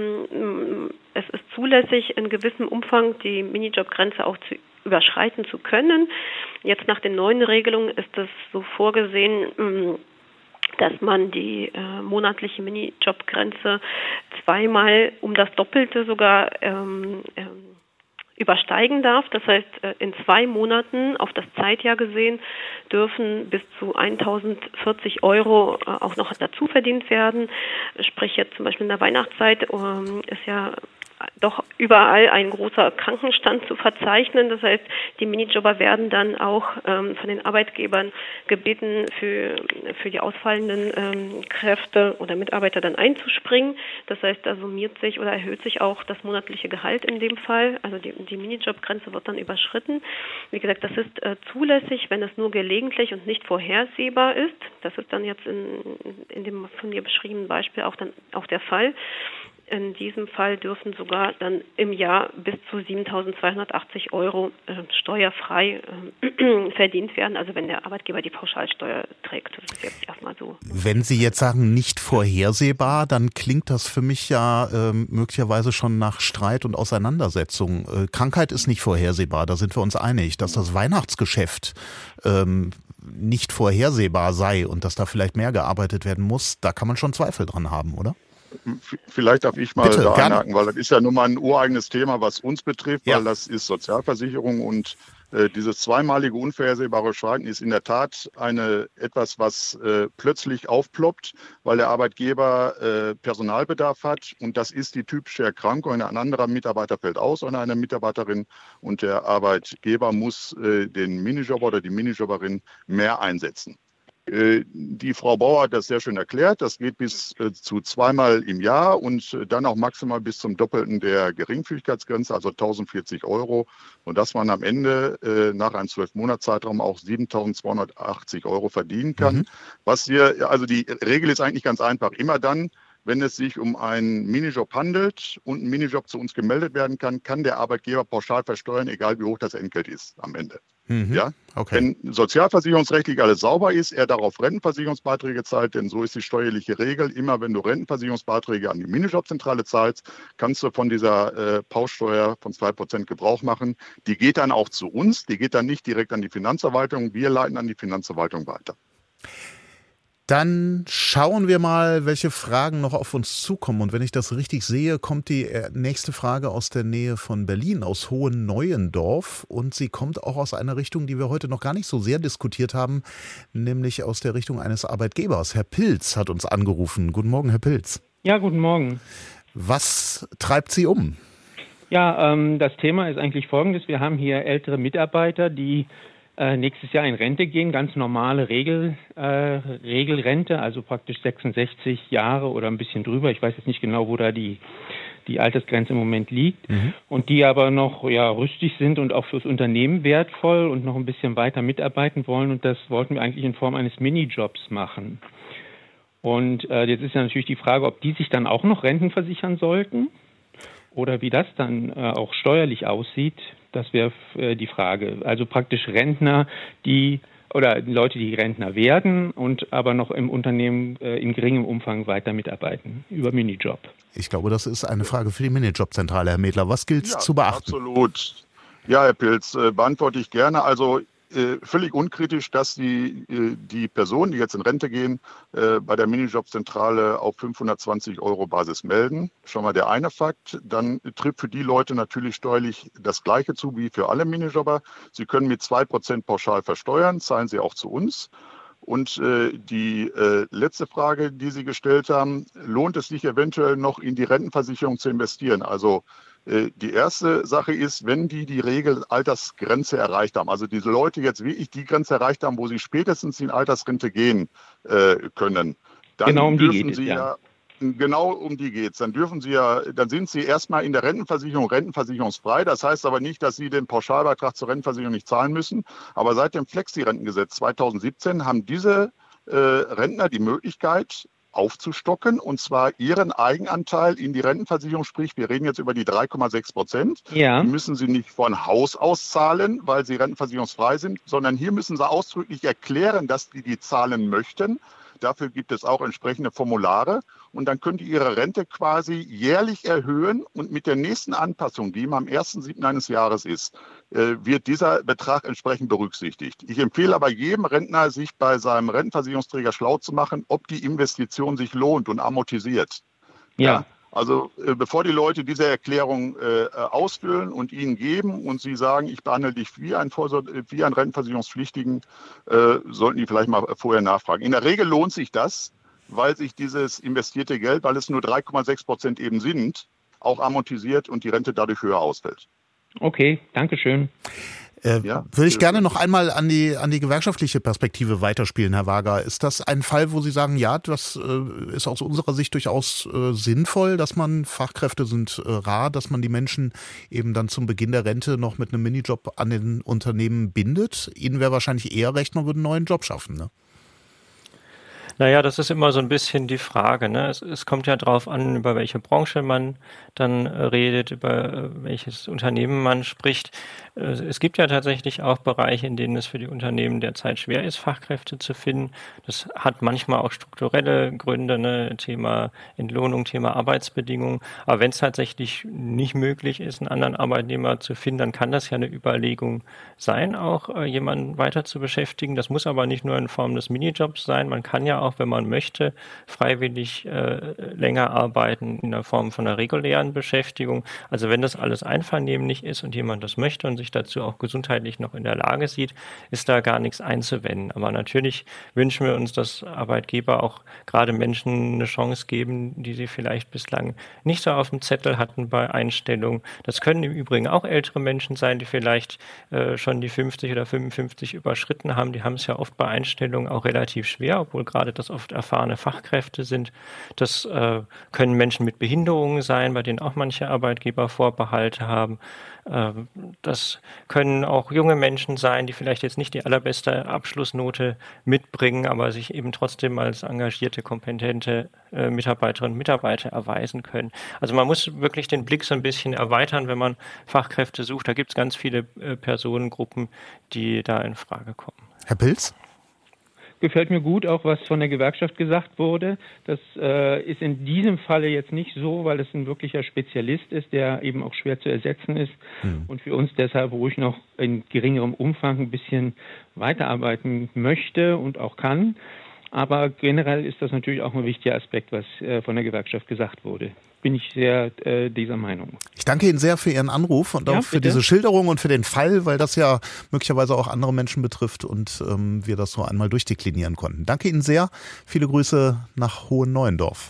Ähm, es ist zulässig, in gewissem Umfang die Minijob-Grenze auch zu überschreiten zu können. Jetzt nach den neuen Regelungen ist es so vorgesehen, ähm, dass man die äh, monatliche Minijobgrenze zweimal um das Doppelte sogar ähm, ähm, übersteigen darf. Das heißt, äh, in zwei Monaten auf das Zeitjahr gesehen dürfen bis zu tausendvierzig Euro äh, auch noch dazu verdient werden. Sprich jetzt zum Beispiel in der Weihnachtszeit ähm, ist ja doch überall ein großer Krankenstand zu verzeichnen. Das heißt, die Minijobber werden dann auch ähm, von den Arbeitgebern gebeten, für, für die ausfallenden ähm, Kräfte oder Mitarbeiter dann einzuspringen. Das heißt, da summiert sich oder erhöht sich auch das monatliche Gehalt in dem Fall. Also die, die Minijobgrenze wird dann überschritten. Wie gesagt, das ist äh, zulässig, wenn es nur gelegentlich und nicht vorhersehbar ist. Das ist dann jetzt in, in dem von mir beschriebenen Beispiel auch dann auch der Fall. In diesem Fall dürfen sogar dann im Jahr bis zu siebentausendzweihundertachtzig Euro äh, steuerfrei äh, verdient werden, also wenn der Arbeitgeber die Pauschalsteuer trägt. Das ist jetzt erstmal so. Wenn Sie jetzt sagen, nicht vorhersehbar, dann klingt das für mich ja äh, möglicherweise schon nach Streit und Auseinandersetzung. Äh, Krankheit ist nicht vorhersehbar, da sind wir uns einig. Dass das Weihnachtsgeschäft ähm, nicht vorhersehbar sei und dass da vielleicht mehr gearbeitet werden muss, da kann man schon Zweifel dran haben, oder? Vielleicht darf ich mal Bitte, da gerne. einhaken, weil das ist ja nun mal ein ureigenes Thema, was uns betrifft, Ja. weil das ist Sozialversicherung und äh, dieses zweimalige unvorhersehbare Schreiten ist in der Tat eine etwas, was äh, plötzlich aufploppt, weil der Arbeitgeber äh, Personalbedarf hat und das ist die typische Erkrankung. Ein anderer Mitarbeiter fällt aus oder eine Mitarbeiterin und der Arbeitgeber muss äh, den Minijobber oder die Minijobberin mehr einsetzen. Die Frau Bauer hat das sehr schön erklärt. Das geht bis äh, zu zweimal im Jahr und äh, dann auch maximal bis zum Doppelten der Geringfügigkeitsgrenze, also tausendvierzig Euro. Und dass man am Ende äh, nach einem zwölf-Monats-Zeitraum auch siebentausendzweihundertachtzig Euro verdienen kann. Mhm. Was wir, also die Regel ist eigentlich ganz einfach. Immer dann, wenn es sich um einen Minijob handelt und ein Minijob zu uns gemeldet werden kann, kann der Arbeitgeber pauschal versteuern, egal wie hoch das Entgelt ist am Ende. Mhm. Ja? Okay. Wenn sozialversicherungsrechtlich alles sauber ist, er darauf Rentenversicherungsbeiträge zahlt, denn so ist die steuerliche Regel. Immer wenn du Rentenversicherungsbeiträge an die Minijobzentrale zahlst, kannst du von dieser äh, Pauschsteuer von zwei Prozent Gebrauch machen. Die geht dann auch zu uns, die geht dann nicht direkt an die Finanzverwaltung. Wir leiten an die Finanzverwaltung weiter. Dann schauen wir mal, welche Fragen noch auf uns zukommen. Und wenn ich das richtig sehe, kommt die nächste Frage aus der Nähe von Berlin, aus Hohenneuendorf. Und sie kommt auch aus einer Richtung, die wir heute noch gar nicht so sehr diskutiert haben, nämlich aus der Richtung eines Arbeitgebers. Herr Pilz hat uns angerufen. Guten Morgen, Herr Pilz. Ja, guten Morgen. Was treibt Sie um? Ja, ähm, das Thema ist eigentlich folgendes. Wir haben hier ältere Mitarbeiter, die äh, nächstes Jahr in Rente gehen, ganz normale Regel, äh, Regelrente, also praktisch sechsundsechzig Jahre oder ein bisschen drüber. Ich weiß jetzt nicht genau, wo da die, die Altersgrenze im Moment liegt. Mhm. Und die aber noch ja, rüstig sind und auch fürs Unternehmen wertvoll und noch ein bisschen weiter mitarbeiten wollen. Und das wollten wir eigentlich in Form eines Minijobs machen. Und äh, jetzt ist ja natürlich die Frage, ob die sich dann auch noch Renten versichern sollten oder wie das dann äh, auch steuerlich aussieht. Das wäre äh, die Frage. Also praktisch Rentner, die oder Leute, die Rentner werden und aber noch im Unternehmen äh, in geringem Umfang weiter mitarbeiten über Minijob. Ich glaube, das ist eine Frage für die Minijobzentrale, Herr Medler. Was gilt es ja, zu beachten? Absolut. Ja, Herr Pilz, äh, beantworte ich gerne. Also äh, völlig unkritisch, dass die, äh, die Personen, die jetzt in Rente gehen, äh, bei der Minijobzentrale auf fünfhundertzwanzig Euro Basis melden. Schon mal der eine Fakt. Dann trifft für die Leute natürlich steuerlich das Gleiche zu wie für alle Minijobber. Sie können mit zwei Prozent pauschal versteuern, zahlen sie auch zu uns. Und äh, die äh, letzte Frage, die Sie gestellt haben, lohnt es sich eventuell noch in die Rentenversicherung zu investieren? Also äh, die erste Sache ist, wenn die die Regelaltersgrenze erreicht haben, also diese Leute jetzt wirklich die Grenze erreicht haben, wo sie spätestens in Altersrente gehen äh, können, dann genau um die dürfen geht sie es, ja. ja Genau um die geht's. Dann dürfen Sie ja, dann sind Sie erstmal in der Rentenversicherung rentenversicherungsfrei. Das heißt aber nicht, dass Sie den Pauschalbeitrag zur Rentenversicherung nicht zahlen müssen. Aber seit dem Flexi-Rentengesetz zweitausendsiebzehn haben diese äh, Rentner die Möglichkeit aufzustocken und zwar ihren Eigenanteil in die Rentenversicherung, sprich wir reden jetzt über die drei Komma sechs Prozent. Ja. Die müssen Sie nicht von Haus aus zahlen, weil Sie rentenversicherungsfrei sind, sondern hier müssen Sie ausdrücklich erklären, dass Sie die zahlen möchten. Dafür gibt es auch entsprechende Formulare und dann könnt ihr Ihre Rente quasi jährlich erhöhen und mit der nächsten Anpassung, die immer am ersten siebten eines Jahres ist, wird dieser Betrag entsprechend berücksichtigt. Ich empfehle aber jedem Rentner, sich bei seinem Rentenversicherungsträger schlau zu machen, ob die Investition sich lohnt und amortisiert. Ja. ja. Also äh, bevor die Leute diese Erklärung äh, ausfüllen und Ihnen geben und Sie sagen, ich behandle dich wie ein, Vorsor- wie ein Rentenversicherungspflichtigen, äh, sollten die vielleicht mal vorher nachfragen. In der Regel lohnt sich das, weil sich dieses investierte Geld, weil es nur drei Komma sechs Prozent eben sind, auch amortisiert und die Rente dadurch höher ausfällt. Okay, danke schön. Äh, ja, würde ich gerne noch einmal an die, an die gewerkschaftliche Perspektive weiterspielen, Herr Wager. Ist das ein Fall, wo Sie sagen, ja, das äh, ist aus unserer Sicht durchaus äh, sinnvoll, dass man, Fachkräfte sind äh, rar, dass man die Menschen eben dann zum Beginn der Rente noch mit einem Minijob an den Unternehmen bindet? Ihnen wäre wahrscheinlich eher recht, man würde einen neuen Job schaffen, ne? Naja, das ist immer so ein bisschen die Frage, ne? Es, es kommt ja drauf an, über welche Branche man dann äh, redet, über äh, welches Unternehmen man spricht. Äh, es gibt ja tatsächlich auch Bereiche, in denen es für die Unternehmen derzeit schwer ist, Fachkräfte zu finden. Das hat manchmal auch strukturelle Gründe, ne? Thema Entlohnung, Thema Arbeitsbedingungen. Aber wenn es tatsächlich nicht möglich ist, einen anderen Arbeitnehmer zu finden, dann kann das ja eine Überlegung sein, auch äh, jemanden weiter zu beschäftigen. Das muss aber nicht nur in Form des Minijobs sein. Man kann ja auch, wenn man möchte, freiwillig äh, länger arbeiten in der Form von einer regulären Beschäftigung. Also wenn das alles einvernehmlich ist und jemand das möchte und sich dazu auch gesundheitlich noch in der Lage sieht, ist da gar nichts einzuwenden. Aber natürlich wünschen wir uns, dass Arbeitgeber auch gerade Menschen eine Chance geben, die sie vielleicht bislang nicht so auf dem Zettel hatten bei Einstellung. Das können im Übrigen auch ältere Menschen sein, die vielleicht äh, schon die fünfzig oder fünfundfünfzig überschritten haben. Die haben es ja oft bei Einstellungen auch relativ schwer, obwohl gerade das oft erfahrene Fachkräfte sind. Das äh, können Menschen mit Behinderungen sein, bei denen auch manche Arbeitgeber Vorbehalte haben. Äh, das können auch junge Menschen sein, die vielleicht jetzt nicht die allerbeste Abschlussnote mitbringen, aber sich eben trotzdem als engagierte, kompetente äh, Mitarbeiterinnen und Mitarbeiter erweisen können. Also man muss wirklich den Blick so ein bisschen erweitern, wenn man Fachkräfte sucht. Da gibt es ganz viele äh, Personengruppen, die da in Frage kommen. Herr Pilz? Gefällt mir gut, auch was von der Gewerkschaft gesagt wurde. Das äh, ist in diesem Falle jetzt nicht so, weil es ein wirklicher Spezialist ist, der eben auch schwer zu ersetzen ist mhm. und für uns deshalb ruhig noch in geringerem Umfang ein bisschen weiterarbeiten möchte und auch kann. Aber generell ist das natürlich auch ein wichtiger Aspekt, was äh, von der Gewerkschaft gesagt wurde. Bin ich sehr äh, dieser Meinung. Ich danke Ihnen sehr für Ihren Anruf und Ja, auch für bitte. diese Schilderung und für den Fall, weil das ja möglicherweise auch andere Menschen betrifft und ähm, wir das so einmal durchdeklinieren konnten. Danke Ihnen sehr. Viele Grüße nach Hohen-Neuendorf.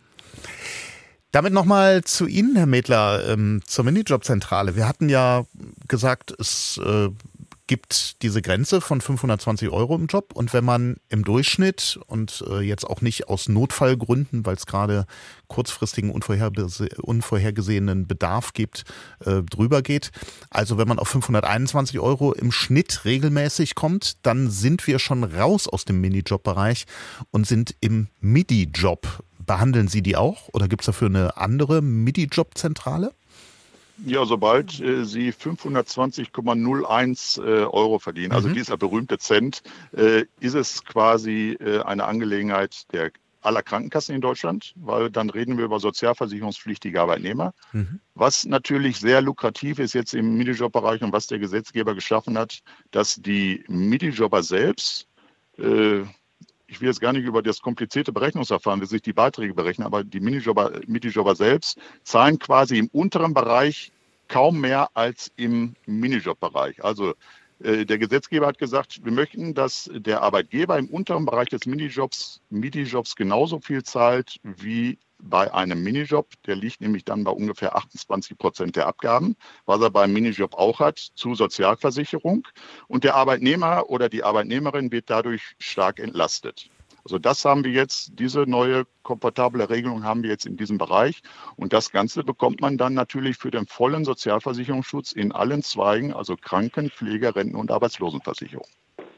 Damit nochmal zu Ihnen, Herr Medler, ähm, zur Minijobzentrale. Wir hatten ja gesagt, es äh, gibt diese Grenze von fünfhundertzwanzig Euro im Job und wenn man im Durchschnitt und äh, jetzt auch nicht aus Notfallgründen, weil es gerade kurzfristigen unvorhergese- unvorhergesehenen Bedarf gibt, äh, drüber geht, also wenn man auf fünfhunderteinundzwanzig Euro im Schnitt regelmäßig kommt, dann sind wir schon raus aus dem Minijob-Bereich und sind im Midi-Job. Behandeln Sie die auch oder gibt es dafür eine andere Midi-Job-Zentrale? Ja, sobald äh, Sie fünfhundertzwanzig Komma null eins äh, Euro verdienen, also Mhm. dieser berühmte Cent, äh, ist es quasi äh, eine Angelegenheit der aller Krankenkassen in Deutschland, weil dann reden wir über sozialversicherungspflichtige Arbeitnehmer. Mhm. Was natürlich sehr lukrativ ist jetzt im Minijob-Bereich und was der Gesetzgeber geschaffen hat, dass die Minijobber selbst, äh, ich will jetzt gar nicht über das komplizierte Berechnungsverfahren, wie sich die Beiträge berechnen, aber die Minijobber, Minijobber selbst zahlen quasi im unteren Bereich kaum mehr als im Minijob-Bereich. Also äh, der Gesetzgeber hat gesagt, wir möchten, dass der Arbeitgeber im unteren Bereich des Minijobs, Minijobs genauso viel zahlt wie bei einem Minijob. Der liegt nämlich dann bei ungefähr achtundzwanzig Prozent der Abgaben, was er beim Minijob auch hat, zu Sozialversicherung. Und der Arbeitnehmer oder die Arbeitnehmerin wird dadurch stark entlastet. Also das haben wir jetzt, diese neue komfortable Regelung haben wir jetzt in diesem Bereich. Und das Ganze bekommt man dann natürlich für den vollen Sozialversicherungsschutz in allen Zweigen, also Kranken-, Pflege-, Renten- und Arbeitslosenversicherung.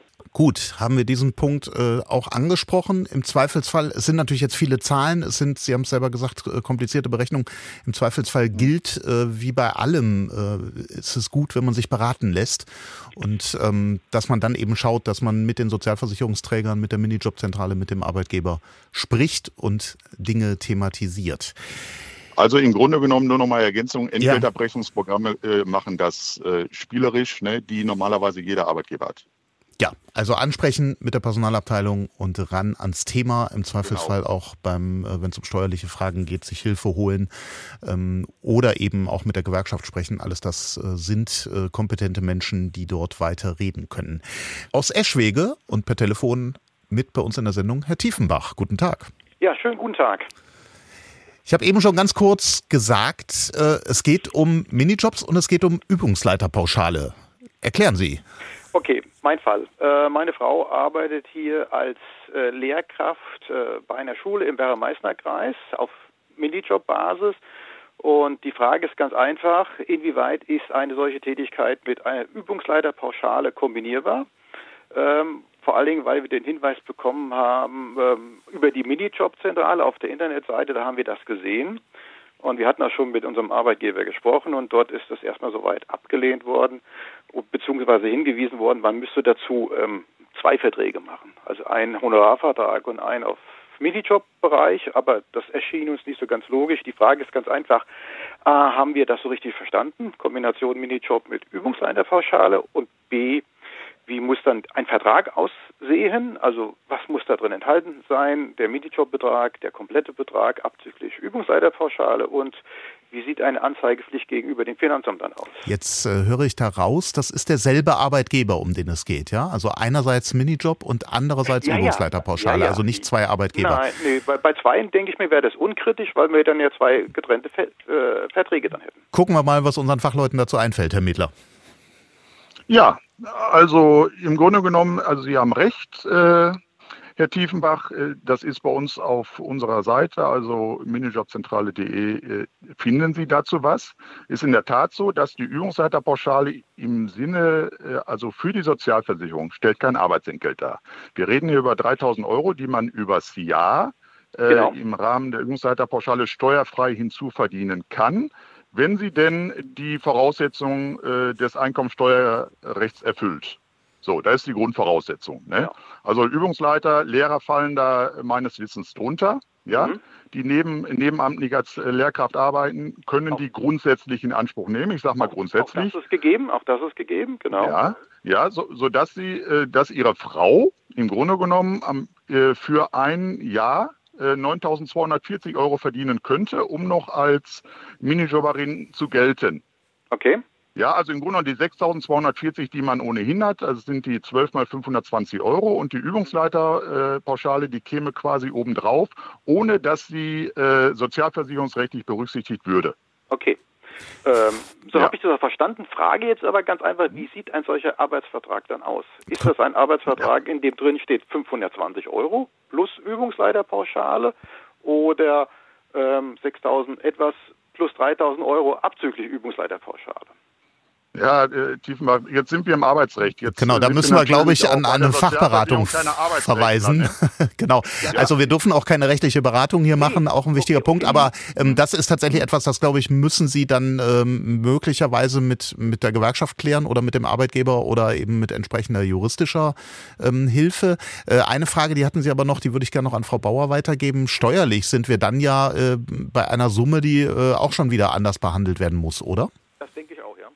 Gut, haben wir diesen Punkt äh, auch angesprochen. Im Zweifelsfall, es sind natürlich jetzt viele Zahlen, es sind, Sie haben es selber gesagt, äh, komplizierte Berechnungen. Im Zweifelsfall gilt, äh, wie bei allem, äh, ist es gut, wenn man sich beraten lässt und ähm, dass man dann eben schaut, dass man mit den Sozialversicherungsträgern, mit der Minijobzentrale, mit dem Arbeitgeber spricht und Dinge thematisiert. Also im Grunde genommen nur nochmal Ergänzung, Entgeltabrechnungsprogramme äh, machen das äh, spielerisch, ne, die normalerweise jeder Arbeitgeber hat. Ja, also ansprechen mit der Personalabteilung und ran ans Thema. Im Zweifelsfall genau. auch beim, wenn es um steuerliche Fragen geht, sich Hilfe holen ähm, oder eben auch mit der Gewerkschaft sprechen. Alles das äh, sind äh, kompetente Menschen, die dort weiter reden können. Aus Eschwege und per Telefon mit bei uns in der Sendung Herr Tiefenbach. Guten Tag. Ja, schönen guten Tag. Ich habe eben schon ganz kurz gesagt, äh, es geht um Minijobs und es geht um Übungsleiterpauschale. Erklären Sie. Okay, mein Fall. Äh, meine Frau arbeitet hier als äh, Lehrkraft äh, bei einer Schule im Werra-Meißner-Kreis auf Minijob-Basis. Und die Frage ist ganz einfach, inwieweit ist eine solche Tätigkeit mit einer Übungsleiterpauschale kombinierbar? Ähm, vor allen Dingen, weil wir den Hinweis bekommen haben ähm, über die Minijob-Zentrale auf der Internetseite, da haben wir das gesehen. Und wir hatten auch schon mit unserem Arbeitgeber gesprochen und dort ist das erstmal soweit abgelehnt worden, beziehungsweise hingewiesen worden, man müsste dazu ähm, zwei Verträge machen. Also einen Honorarvertrag und einen auf Minijob-Bereich, aber das erschien uns nicht so ganz logisch. Die Frage ist ganz einfach, A, haben wir das so richtig verstanden? Kombination Minijob mit Übungsleiterpauschale und B, wie muss dann ein Vertrag aussehen? Also was muss da drin enthalten sein? Der Minijob-Betrag, der komplette Betrag abzüglich Übungsleiterpauschale und wie sieht eine Anzeigepflicht gegenüber dem Finanzamt dann aus? Jetzt äh, höre ich da raus, das ist derselbe Arbeitgeber, um den es geht, ja? Also einerseits Minijob und andererseits ja, Übungsleiterpauschale, ja, ja. also nicht zwei Arbeitgeber. Nein, nee, bei, bei zweien denke ich mir, wäre das unkritisch, weil wir dann ja zwei getrennte Ver- äh, Verträge dann hätten. Gucken wir mal, was unseren Fachleuten dazu einfällt, Herr Medler. Ja, also im Grunde genommen, also Sie haben recht, äh, Herr Tiefenbach, äh, das ist bei uns auf unserer Seite, also minijobzentrale punkt de, äh, finden Sie dazu was. Ist in der Tat so, dass die Übungsleiterpauschale im Sinne, äh, also für die Sozialversicherung, stellt kein Arbeitsentgelt dar. Wir reden hier über dreitausend Euro, die man übers Jahr äh, genau. im Rahmen der Übungsleiterpauschale steuerfrei hinzuverdienen kann, wenn sie denn die Voraussetzungen äh, des Einkommensteuerrechts erfüllt. So, das ist die Grundvoraussetzung. Ne? Ja. Also Übungsleiter, Lehrer fallen da meines Wissens drunter, ja, mhm. die neben, nebenamtlich als Lehrkraft arbeiten, können auch die grundsätzlich in Anspruch nehmen. Ich sage mal auch, grundsätzlich. Auch das ist gegeben, auch das ist gegeben, genau. Ja, ja, so, so dass sie, äh, dass ihre Frau im Grunde genommen am äh, für ein Jahr äh, neuntausendzweihundertvierzig Euro verdienen könnte, um noch als Minijobberin zu gelten. Okay. Ja, also im Grunde genommen die sechstausendzweihundertvierzig, die man ohnehin hat, also sind die zwölf mal fünfhundertzwanzig Euro und die Übungsleiterpauschale, äh, die käme quasi obendrauf, ohne dass sie äh, sozialversicherungsrechtlich berücksichtigt würde. Okay. Ähm, so Ja. habe ich das verstanden. Frage jetzt aber ganz einfach, wie sieht ein solcher Arbeitsvertrag dann aus? Ist das ein Arbeitsvertrag, in dem drin steht fünfhundertzwanzig Euro plus Übungsleiterpauschale oder ähm, sechstausend etwas plus dreitausend Euro abzüglich Übungsleiterpauschale? Ja, äh, Tiefenbach, jetzt sind wir im Arbeitsrecht. Jetzt, Genau, äh, da sind müssen wir, glaube ich, natürlich an auch bei eine der Fachberatung Sozialversicherung keine Arbeitsrechtler, verweisen. ne? Genau. Ja. Also wir dürfen auch keine rechtliche Beratung hier machen, auch ein wichtiger okay, Punkt. okay. Aber ähm, das ist tatsächlich etwas, das, glaube ich, müssen Sie dann ähm, möglicherweise mit, mit der Gewerkschaft klären oder mit dem Arbeitgeber oder eben mit entsprechender juristischer ähm, Hilfe. Äh, eine Frage, die hatten Sie aber noch, die würde ich gerne noch an Frau Bauer weitergeben. Steuerlich sind wir dann ja äh, bei einer Summe, die äh, auch schon wieder anders behandelt werden muss, oder? Das denke ich auch, ja.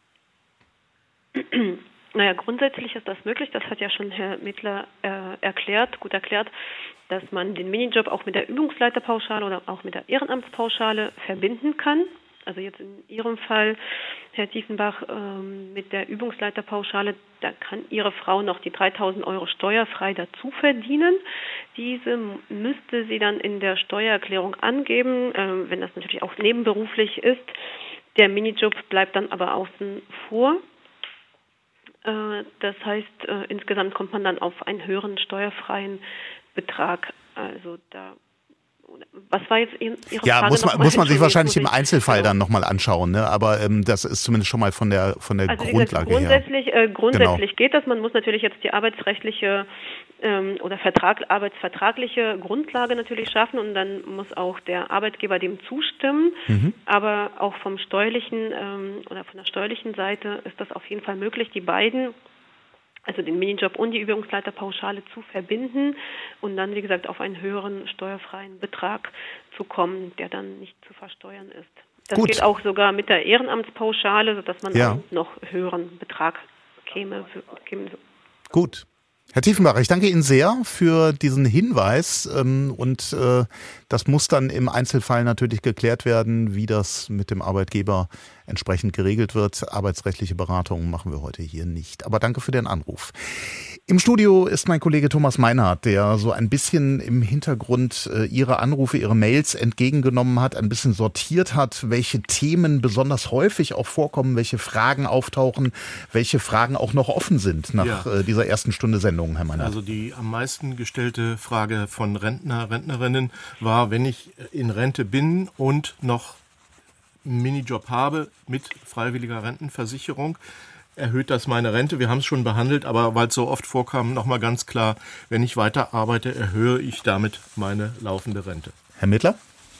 Naja, grundsätzlich ist das möglich. Das hat ja schon Herr Mittler äh, erklärt, gut erklärt, dass man den Minijob auch mit der Übungsleiterpauschale oder auch mit der Ehrenamtspauschale verbinden kann. Also jetzt in Ihrem Fall, Herr Tiefenbach, ähm, mit der Übungsleiterpauschale, da kann Ihre Frau noch die dreitausend Euro steuerfrei dazu verdienen. Diese müsste sie dann in der Steuererklärung angeben, äh, wenn das natürlich auch nebenberuflich ist. Der Minijob bleibt dann aber außen vor. Das heißt, äh, insgesamt kommt man dann auf einen höheren steuerfreien Betrag. Also da, was war jetzt Ihre Ja, Frage? muss man, nochmal? muss man sich wahrscheinlich im Entschuldigung, Einzelfall genau. dann nochmal anschauen, ne? Aber ähm, das ist zumindest schon mal von der von der Also wie Grundlage gesagt, grundsätzlich, her. äh, grundsätzlich geht das. Man muss natürlich jetzt die arbeitsrechtliche ähm, oder Vertrag, arbeitsvertragliche Grundlage natürlich schaffen und dann muss auch der Arbeitgeber dem zustimmen. Mhm. Aber auch vom steuerlichen ähm, oder von der steuerlichen Seite ist das auf jeden Fall möglich, die beiden, also den Minijob und die Übungsleiterpauschale zu verbinden und dann, wie gesagt, auf einen höheren steuerfreien Betrag zu kommen, der dann nicht zu versteuern ist. Das Gut. geht auch sogar mit der Ehrenamtspauschale, sodass man Ja. einen noch höheren Betrag käme. käme. Gut. Herr Tiefenbach, ich danke Ihnen sehr für diesen Hinweis ähm, und äh, das muss dann im Einzelfall natürlich geklärt werden, wie das mit dem Arbeitgeber entsprechend geregelt wird. Arbeitsrechtliche Beratungen machen wir heute hier nicht. Aber danke für den Anruf. Im Studio ist mein Kollege Thomas Meinhardt, der so ein bisschen im Hintergrund äh, Ihre Anrufe, Ihre Mails entgegengenommen hat, ein bisschen sortiert hat, welche Themen besonders häufig auch vorkommen, welche Fragen auftauchen, welche Fragen auch noch offen sind nach Ja. äh, dieser ersten Stunde Sendung, Herr Meinhardt. Also die am meisten gestellte Frage von Rentner, Rentnerinnen war, wenn ich in Rente bin und noch einen Minijob habe mit freiwilliger Rentenversicherung, erhöht das meine Rente? Wir haben es schon behandelt, aber weil es so oft vorkam, nochmal ganz klar, wenn ich weiter arbeite, erhöhe ich damit meine laufende Rente. Herr Mittler?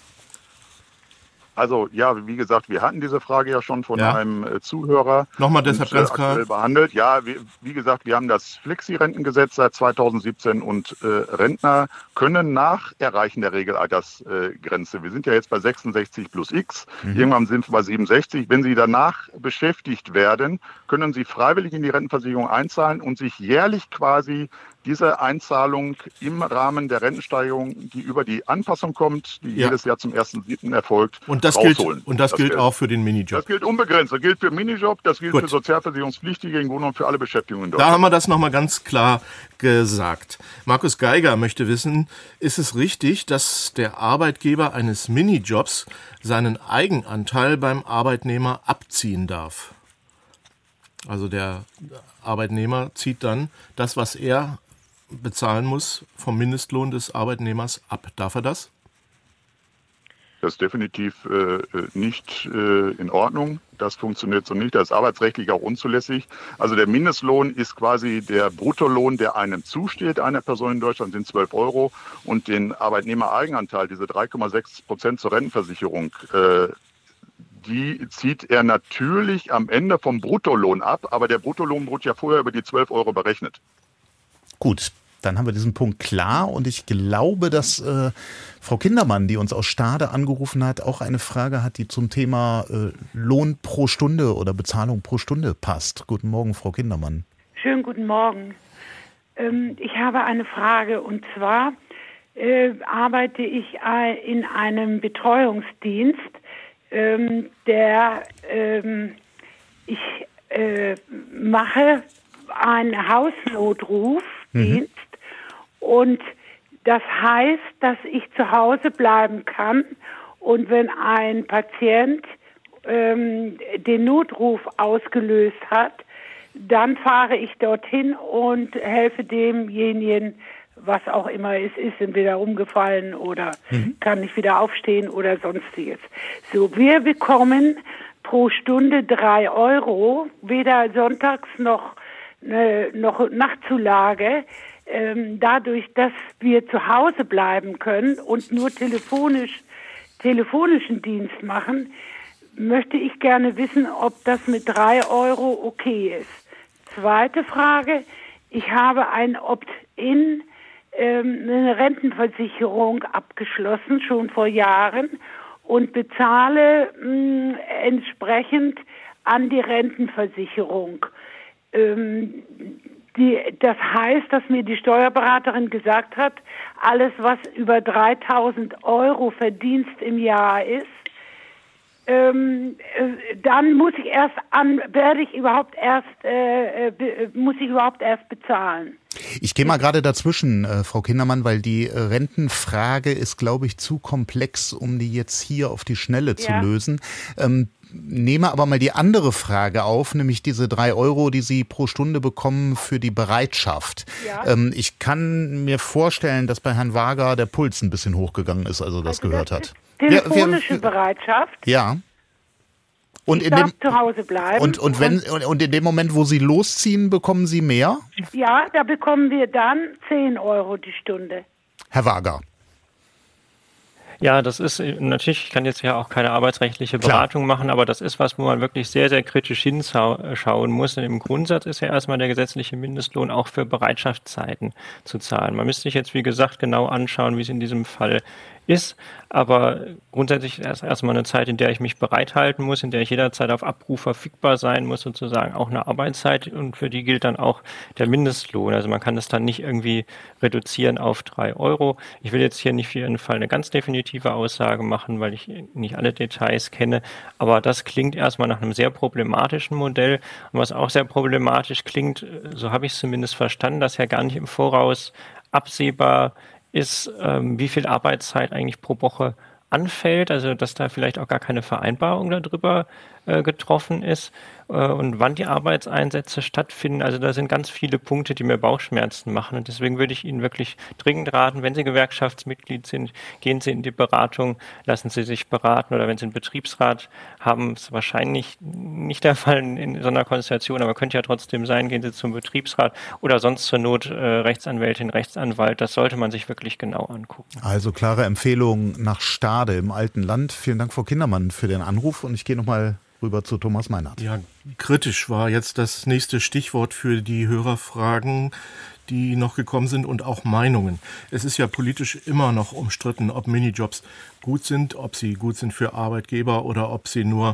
Also ja, wie gesagt, wir hatten diese Frage ja schon von Ja. einem äh, Zuhörer. Nochmal deshalb und, äh, ganz klar. aktuell behandelt. Ja, wie, wie gesagt, wir haben das Flexi-Rentengesetz seit zweitausendsiebzehn und äh, Rentner können nach Erreichen der Regelaltersgrenze, äh, wir sind ja jetzt bei sechsundsechzig plus X, Mhm. irgendwann sind wir bei siebenundsechzig, wenn sie danach beschäftigt werden, können sie freiwillig in die Rentenversicherung einzahlen und sich jährlich quasi diese Einzahlung im Rahmen der Rentensteigerung, die über die Anpassung kommt, die Ja. jedes Jahr zum ersten siebten erfolgt, Und das gilt, rausholen. und das gilt Geld. auch für den Minijob. Das gilt unbegrenzt. Das gilt für Minijob, das gilt Gut. für Sozialversicherungspflichtige, im Grunde genommen für alle Beschäftigungen in Da Deutschland. haben wir das nochmal ganz klar gesagt. Markus Geiger möchte wissen, ist es richtig, dass der Arbeitgeber eines Minijobs seinen Eigenanteil beim Arbeitnehmer abziehen darf? Also der Arbeitnehmer zieht dann das, was er bezahlen muss, vom Mindestlohn des Arbeitnehmers ab. Darf er das? Das ist definitiv äh, nicht äh, in Ordnung. Das funktioniert so nicht. Das ist arbeitsrechtlich auch unzulässig. Also der Mindestlohn ist quasi der Bruttolohn, der einem zusteht. Einer Person in Deutschland sind zwölf Euro. Und den Arbeitnehmereigenanteil, diese drei Komma sechs Prozent zur Rentenversicherung, äh, die zieht er natürlich am Ende vom Bruttolohn ab. Aber der Bruttolohn wurde ja vorher über die zwölf Euro berechnet. Gut, dann haben wir diesen Punkt klar und ich glaube, dass äh, Frau Kindermann, die uns aus Stade angerufen hat, auch eine Frage hat, die zum Thema äh, Lohn pro Stunde oder Bezahlung pro Stunde passt. Guten Morgen, Frau Kindermann. Schönen guten Morgen. Ähm, ich habe eine Frage, und zwar äh, arbeite ich äh, in einem Betreuungsdienst, ähm, der ähm, ich äh, mache einen Hausnotrufdienst, mhm. und das heißt, dass ich zu Hause bleiben kann, und wenn ein Patient ähm, den Notruf ausgelöst hat, dann fahre ich dorthin und helfe demjenigen, was auch immer es ist, entweder umgefallen oder mhm. kann nicht wieder aufstehen oder sonstiges. So, wir bekommen pro Stunde drei Euro, weder sonntags noch, ne, noch Nachtzulage. Ähm, dadurch, dass wir zu Hause bleiben können und nur telefonisch, telefonischen Dienst machen, möchte ich gerne wissen, ob das mit drei Euro okay ist. Zweite Frage, ich habe ein Opt-in, ähm, eine Rentenversicherung abgeschlossen, schon vor Jahren, und bezahle mh, entsprechend an die Rentenversicherung. Ähm, die, das heißt, dass mir die Steuerberaterin gesagt hat, alles, was über dreitausend Euro Verdienst im Jahr ist, Ähm, äh, dann muss ich erst an, werde ich überhaupt erst, äh, äh, muss ich überhaupt erst bezahlen. Ich gehe mal gerade dazwischen, äh, Frau Kindermann, weil die äh, Rentenfrage ist, glaube ich, zu komplex, um die jetzt hier auf die Schnelle zu ja. lösen. Ähm, nehme aber mal die andere Frage auf, nämlich diese drei Euro, die Sie pro Stunde bekommen für die Bereitschaft. Ja. Ähm, ich kann mir vorstellen, dass bei Herrn Wager der Puls ein bisschen hochgegangen ist, als er das also gehört das hat. Telefonische wir, wir, Bereitschaft. Ja. Und ich in darf dem, zu Hause bleiben. Und, und, wenn, und, und in dem Moment, wo Sie losziehen, bekommen Sie mehr? Ja, da bekommen wir dann zehn Euro die Stunde. Herr Wager. Ja, das ist natürlich, ich kann jetzt ja auch keine arbeitsrechtliche Beratung Klar. machen, aber das ist was, wo man wirklich sehr, sehr kritisch hinschauen muss. Und im Grundsatz ist ja erstmal der gesetzliche Mindestlohn auch für Bereitschaftszeiten zu zahlen. Man müsste sich jetzt, wie gesagt, genau anschauen, wie es in diesem Fall ist, aber grundsätzlich ist erstmal eine Zeit, in der ich mich bereithalten muss, in der ich jederzeit auf Abruf verfügbar sein muss, sozusagen auch eine Arbeitszeit, und für die gilt dann auch der Mindestlohn. Also man kann das dann nicht irgendwie reduzieren auf drei Euro. Ich will jetzt hier nicht für jeden Fall eine ganz definitive Aussage machen, weil ich nicht alle Details kenne, aber das klingt erstmal nach einem sehr problematischen Modell. Und was auch sehr problematisch klingt, so habe ich es zumindest verstanden, dass ja gar nicht im Voraus absehbar ist, ähm, wie viel Arbeitszeit eigentlich pro Woche anfällt, also dass da vielleicht auch gar keine Vereinbarung darüber äh, getroffen ist äh, und wann die Arbeitseinsätze stattfinden. Also da sind ganz viele Punkte, die mir Bauchschmerzen machen, und deswegen würde ich Ihnen wirklich dringend raten, wenn Sie Gewerkschaftsmitglied sind, gehen Sie in die Beratung, lassen Sie sich beraten, oder wenn Sie einen Betriebsrat haben, ist wahrscheinlich nicht der Fall in so einer Konstellation, aber könnte ja trotzdem sein, gehen Sie zum Betriebsrat oder sonst zur Not äh, Rechtsanwältin, Rechtsanwalt, das sollte man sich wirklich genau angucken. Also klare Empfehlung nach Stade im alten Land. Vielen Dank, Frau Kindermann, für den Anruf, und ich gehe nochmal rüber zu Thomas Meinert. Ja, kritisch war jetzt das nächste Stichwort für die Hörerfragen, die noch gekommen sind, und auch Meinungen. Es ist ja politisch immer noch umstritten, ob Minijobs gut sind, ob sie gut sind für Arbeitgeber oder ob sie nur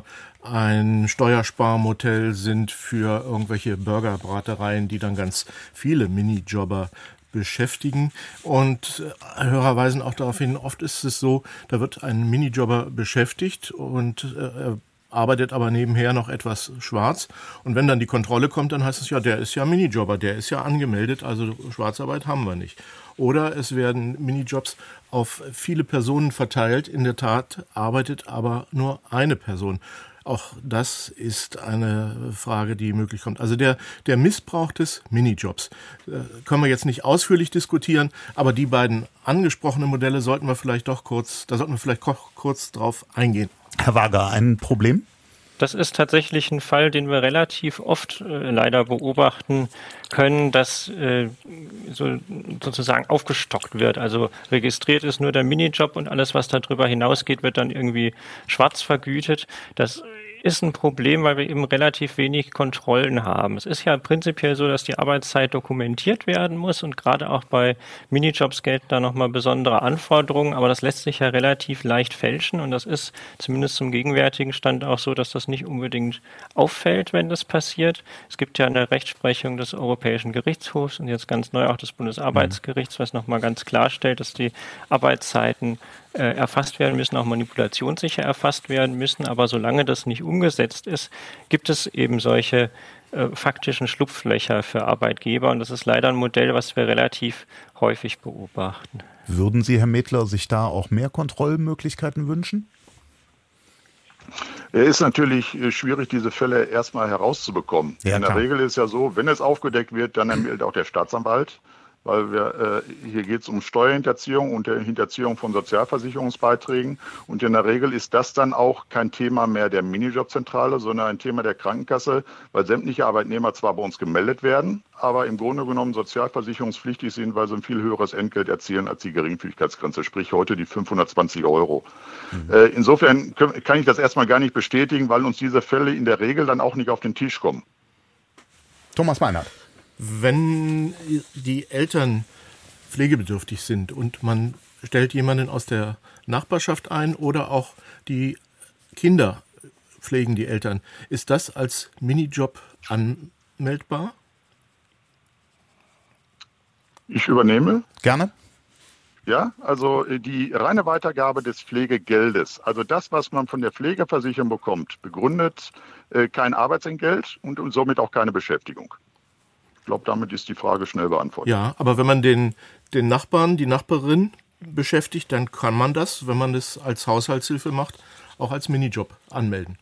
ein Steuersparmodell sind für irgendwelche Burgerbratereien, die dann ganz viele Minijobber beschäftigen. Und Hörer weisen auch darauf hin, oft ist es so, da wird ein Minijobber beschäftigt und äh, arbeitet aber nebenher noch etwas schwarz. Und wenn dann die Kontrolle kommt, dann heißt es ja, der ist ja Minijobber, der ist ja angemeldet, also Schwarzarbeit haben wir nicht. Oder es werden Minijobs auf viele Personen verteilt. In der Tat arbeitet aber nur eine Person. Auch das ist eine Frage, die möglich kommt. Also der, der Missbrauch des Minijobs äh, können wir jetzt nicht ausführlich diskutieren, aber die beiden angesprochenen Modelle sollten wir vielleicht doch kurz, da sollten wir vielleicht kurz drauf eingehen. Herr Wager, ein Problem? Das ist tatsächlich ein Fall, den wir relativ oft äh, leider beobachten können, dass äh, so, sozusagen aufgestockt wird. Also registriert ist nur der Minijob und alles, was darüber hinausgeht, wird dann irgendwie schwarz vergütet. Das ist ein Problem, weil wir eben relativ wenig Kontrollen haben. Es ist ja prinzipiell so, dass die Arbeitszeit dokumentiert werden muss, und gerade auch bei Minijobs gelten da nochmal besondere Anforderungen, aber das lässt sich ja relativ leicht fälschen, und das ist zumindest zum gegenwärtigen Stand auch so, dass das nicht unbedingt auffällt, wenn das passiert. Es gibt ja eine Rechtsprechung des Europäischen Europäischen Gerichtshofs und jetzt ganz neu auch des Bundesarbeitsgerichts, was nochmal ganz klarstellt, dass die Arbeitszeiten äh, erfasst werden müssen, auch manipulationssicher erfasst werden müssen. Aber solange das nicht umgesetzt ist, gibt es eben solche äh, faktischen Schlupflöcher für Arbeitgeber. Und das ist leider ein Modell, was wir relativ häufig beobachten. Würden Sie, Herr Medler, sich da auch mehr Kontrollmöglichkeiten wünschen? Es ist natürlich schwierig, diese Fälle erstmal herauszubekommen. Ja, in der klar. Regel ist ja so, wenn es aufgedeckt wird, dann ermittelt auch der Staatsanwalt, weil wir, äh, hier geht es um Steuerhinterziehung und der Hinterziehung von Sozialversicherungsbeiträgen. Und in der Regel ist das dann auch kein Thema mehr der Minijobzentrale, sondern ein Thema der Krankenkasse, weil sämtliche Arbeitnehmer zwar bei uns gemeldet werden, aber im Grunde genommen sozialversicherungspflichtig sind, weil sie ein viel höheres Entgelt erzielen als die Geringfügigkeitsgrenze, sprich heute die fünfhundertzwanzig Euro. Mhm. Äh, insofern kann ich das erstmal gar nicht bestätigen, weil uns diese Fälle in der Regel dann auch nicht auf den Tisch kommen. Thomas Meinert. Wenn die Eltern pflegebedürftig sind und man stellt jemanden aus der Nachbarschaft ein oder auch die Kinder pflegen die Eltern, ist das als Minijob anmeldbar? Ich übernehme. Gerne. Ja, also die reine Weitergabe des Pflegegeldes, also das, was man von der Pflegeversicherung bekommt, begründet äh, kein Arbeitsentgelt und, und somit auch keine Beschäftigung. Ich glaube, damit ist die Frage schnell beantwortet. Ja, aber wenn man den, den Nachbarn, die Nachbarin beschäftigt, dann kann man das, wenn man das als Haushaltshilfe macht, auch als Minijob anmelden.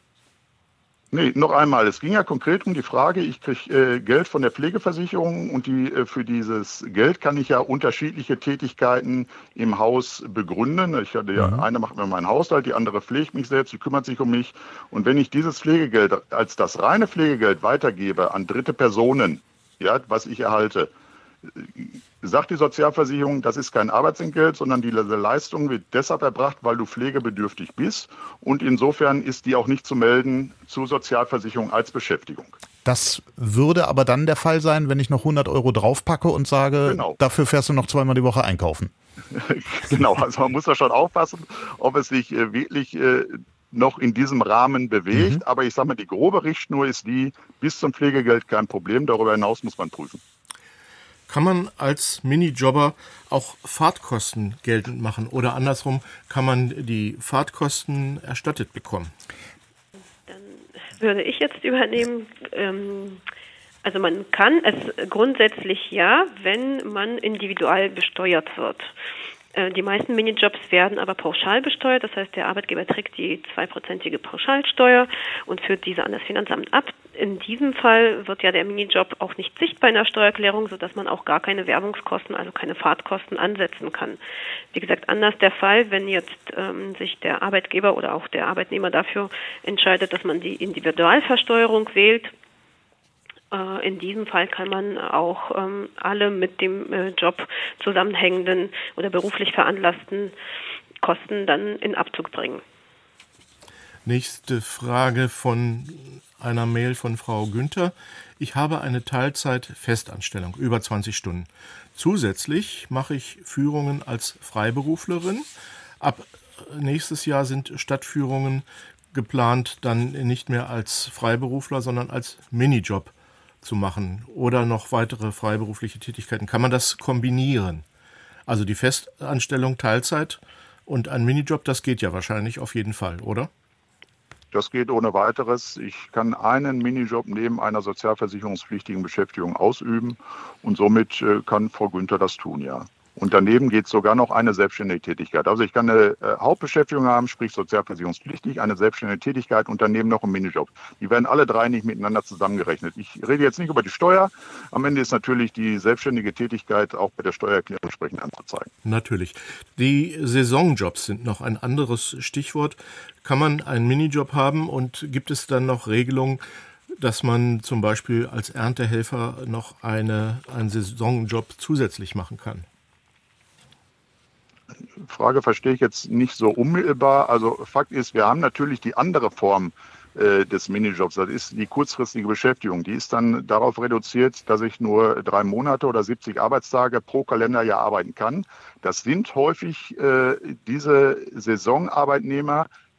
Nee, noch einmal, es ging ja konkret um die Frage, ich kriege äh, Geld von der Pflegeversicherung und die, äh, für dieses Geld kann ich ja unterschiedliche Tätigkeiten im Haus begründen. Ich hatte ja, mhm. eine macht mir meinen Haushalt, die andere pflegt mich selbst, die kümmert sich um mich. Und wenn ich dieses Pflegegeld als das reine Pflegegeld weitergebe an dritte Personen, ja, was ich erhalte, sagt die Sozialversicherung, das ist kein Arbeitsentgelt, sondern die Leistung wird deshalb erbracht, weil du pflegebedürftig bist. Und insofern ist die auch nicht zu melden zur Sozialversicherung als Beschäftigung. Das würde aber dann der Fall sein, wenn ich noch hundert Euro draufpacke und sage, genau. Dafür fährst du noch zweimal die Woche einkaufen. Genau, also man muss da schon aufpassen, ob es sich äh, wirklich äh, noch in diesem Rahmen bewegt. Mhm. Aber ich sage mal, die grobe Richtschnur ist die, bis zum Pflegegeld kein Problem. Darüber hinaus muss man prüfen. Kann man als Minijobber auch Fahrtkosten geltend machen oder andersrum, kann man die Fahrtkosten erstattet bekommen? Dann würde ich jetzt übernehmen, ähm, also man kann es grundsätzlich ja, wenn man individual besteuert wird. Die meisten Minijobs werden aber pauschal besteuert, das heißt, der Arbeitgeber trägt die zweiprozentige Pauschalsteuer und führt diese an das Finanzamt ab. In diesem Fall wird ja der Minijob auch nicht sichtbar in der Steuererklärung, sodass man auch gar keine Werbungskosten, also keine Fahrtkosten ansetzen kann. Wie gesagt, anders der Fall, wenn jetzt ähm, sich der Arbeitgeber oder auch der Arbeitnehmer dafür entscheidet, dass man die Individualversteuerung wählt. In diesem Fall kann man auch ähm, alle mit dem äh, Job zusammenhängenden oder beruflich veranlassten Kosten dann in Abzug bringen. Nächste Frage von einer Mail von Frau Günther. Ich habe eine Teilzeit-Festanstellung, über zwanzig Stunden. Zusätzlich mache ich Führungen als Freiberuflerin. Ab nächstes Jahr sind Stadtführungen geplant, dann nicht mehr als Freiberufler, sondern als Minijob zu machen oder noch weitere freiberufliche Tätigkeiten. Kann man das kombinieren? Also die Festanstellung Teilzeit und ein Minijob, das geht ja wahrscheinlich auf jeden Fall, oder? Das geht ohne weiteres. Ich kann einen Minijob neben einer sozialversicherungspflichtigen Beschäftigung ausüben und somit kann Frau Günther das tun, ja. Und daneben geht sogar noch eine selbstständige Tätigkeit. Also ich kann eine äh, Hauptbeschäftigung haben, sprich sozialversicherungspflichtig, eine selbstständige Tätigkeit und daneben noch einen Minijob. Die werden alle drei nicht miteinander zusammengerechnet. Ich rede jetzt nicht über die Steuer. Am Ende ist natürlich die selbstständige Tätigkeit auch bei der Steuererklärung entsprechend anzuzeigen. Natürlich. Die Saisonjobs sind noch ein anderes Stichwort. Kann man einen Minijob haben und gibt es dann noch Regelungen, dass man zum Beispiel als Erntehelfer noch eine, einen Saisonjob zusätzlich machen kann? Frage verstehe ich jetzt nicht so unmittelbar. Also Fakt ist, wir haben natürlich die andere Form äh, des Minijobs. Das ist die kurzfristige Beschäftigung. Die ist dann darauf reduziert, dass ich nur drei Monate oder siebzig Arbeitstage pro Kalenderjahr arbeiten kann. Das sind häufig äh, diese Saisonarbeitnehmer,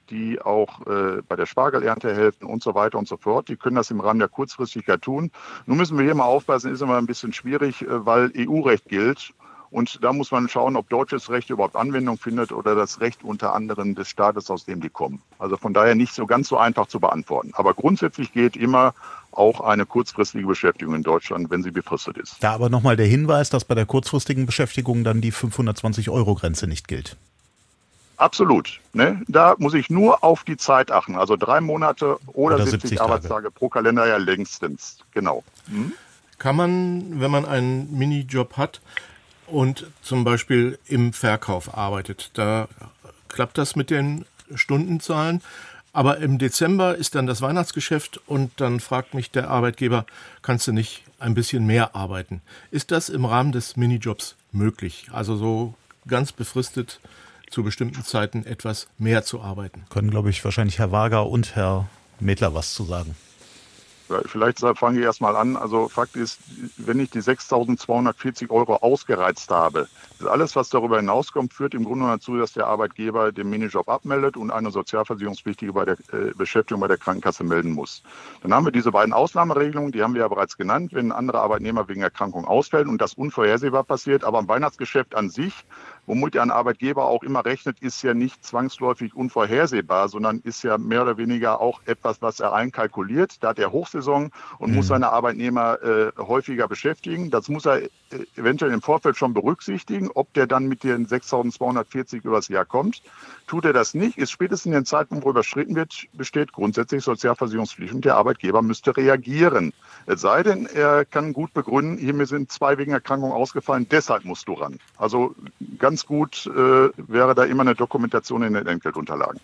die auch äh, bei der Spargelernte helfen und so weiter und so fort. Die können das im Rahmen der Kurzfristigkeit tun. Nun müssen wir hier mal aufpassen, ist immer ein bisschen schwierig, äh, weil E U-Recht gilt. Und da muss man schauen, ob deutsches Recht überhaupt Anwendung findet oder das Recht unter anderem des Staates, aus dem die kommen. Also von daher nicht so ganz so einfach zu beantworten. Aber grundsätzlich geht immer auch eine kurzfristige Beschäftigung in Deutschland, wenn sie befristet ist. Da aber nochmal der Hinweis, dass bei der kurzfristigen Beschäftigung dann die fünfhundertzwanzig Euro Grenze nicht gilt. Absolut. Ne? Da muss ich nur auf die Zeit achten. Also drei Monate oder, oder siebzig, siebzig Arbeitstage pro Kalender ja längstens. Genau. Hm? Kann man, wenn man einen Minijob hat und zum Beispiel im Verkauf arbeitet, da klappt das mit den Stundenzahlen. Aber im Dezember ist dann das Weihnachtsgeschäft und dann fragt mich der Arbeitgeber, kannst du nicht ein bisschen mehr arbeiten? Ist das im Rahmen des Minijobs möglich? Also so ganz befristet zu bestimmten Zeiten etwas mehr zu arbeiten? Können, glaube ich, wahrscheinlich Herr Wager und Herr Medler was zu sagen. Vielleicht fange ich erst mal an. Also Fakt ist, wenn ich die sechstausendzweihundertvierzig Euro ausgereizt habe, alles, was darüber hinauskommt, führt im Grunde dazu, dass der Arbeitgeber den Minijob abmeldet und eine Sozialversicherungspflichtige bei der äh, Beschäftigung bei der Krankenkasse melden muss. Dann haben wir diese beiden Ausnahmeregelungen, die haben wir ja bereits genannt, wenn ein anderer Arbeitnehmer wegen Erkrankung ausfällt und das unvorhersehbar passiert. Aber am Weihnachtsgeschäft an sich, womit ein Arbeitgeber auch immer rechnet, ist ja nicht zwangsläufig unvorhersehbar, sondern ist ja mehr oder weniger auch etwas, was er einkalkuliert. Da hat er Hochsaison und mhm. muss seine Arbeitnehmer äh, häufiger beschäftigen. Das muss er äh, eventuell im Vorfeld schon berücksichtigen, ob der dann mit den sechstausendzweihundertvierzig übers Jahr kommt. Tut er das nicht, ist spätestens in den Zeitpunkt, wo überschritten wird, besteht grundsätzlich Sozialversicherungspflicht und der Arbeitgeber müsste reagieren. Es sei denn, er kann gut begründen, hier mir sind zwei wegen Erkrankung ausgefallen, deshalb musst du ran. Also ganz gut äh, wäre da immer eine Dokumentation in den Entgeltunterlagen.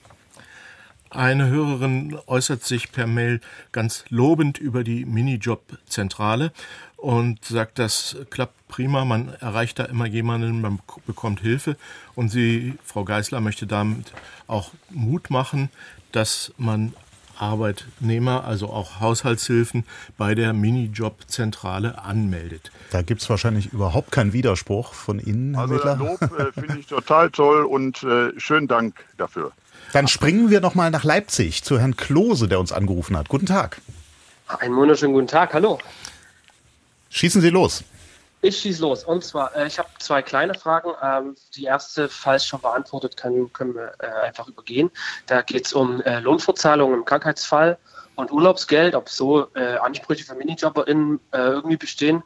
Eine Hörerin äußert sich per Mail ganz lobend über die Minijob-Zentrale und sagt, das klappt prima, man erreicht da immer jemanden, man bekommt Hilfe. Und sie, Frau Geisler, möchte damit auch Mut machen, dass man Arbeitnehmer, also auch Haushaltshilfen, bei der Minijob-Zentrale anmeldet. Da gibt es wahrscheinlich überhaupt keinen Widerspruch von Ihnen, Herr Also Medler. Lob äh, finde ich total toll und äh, schönen Dank dafür. Dann springen wir noch mal nach Leipzig zu Herrn Klose, der uns angerufen hat. Guten Tag. Einen wunderschönen guten Tag, hallo. Schießen Sie los. Ich schieße los. Und zwar, äh, ich habe zwei kleine Fragen. Ähm, die erste, falls schon beantwortet, können, können wir äh, einfach übergehen. Da geht es um äh, Lohnfortzahlungen im Krankheitsfall und Urlaubsgeld, ob so äh, Ansprüche für MinijobberInnen äh, irgendwie bestehen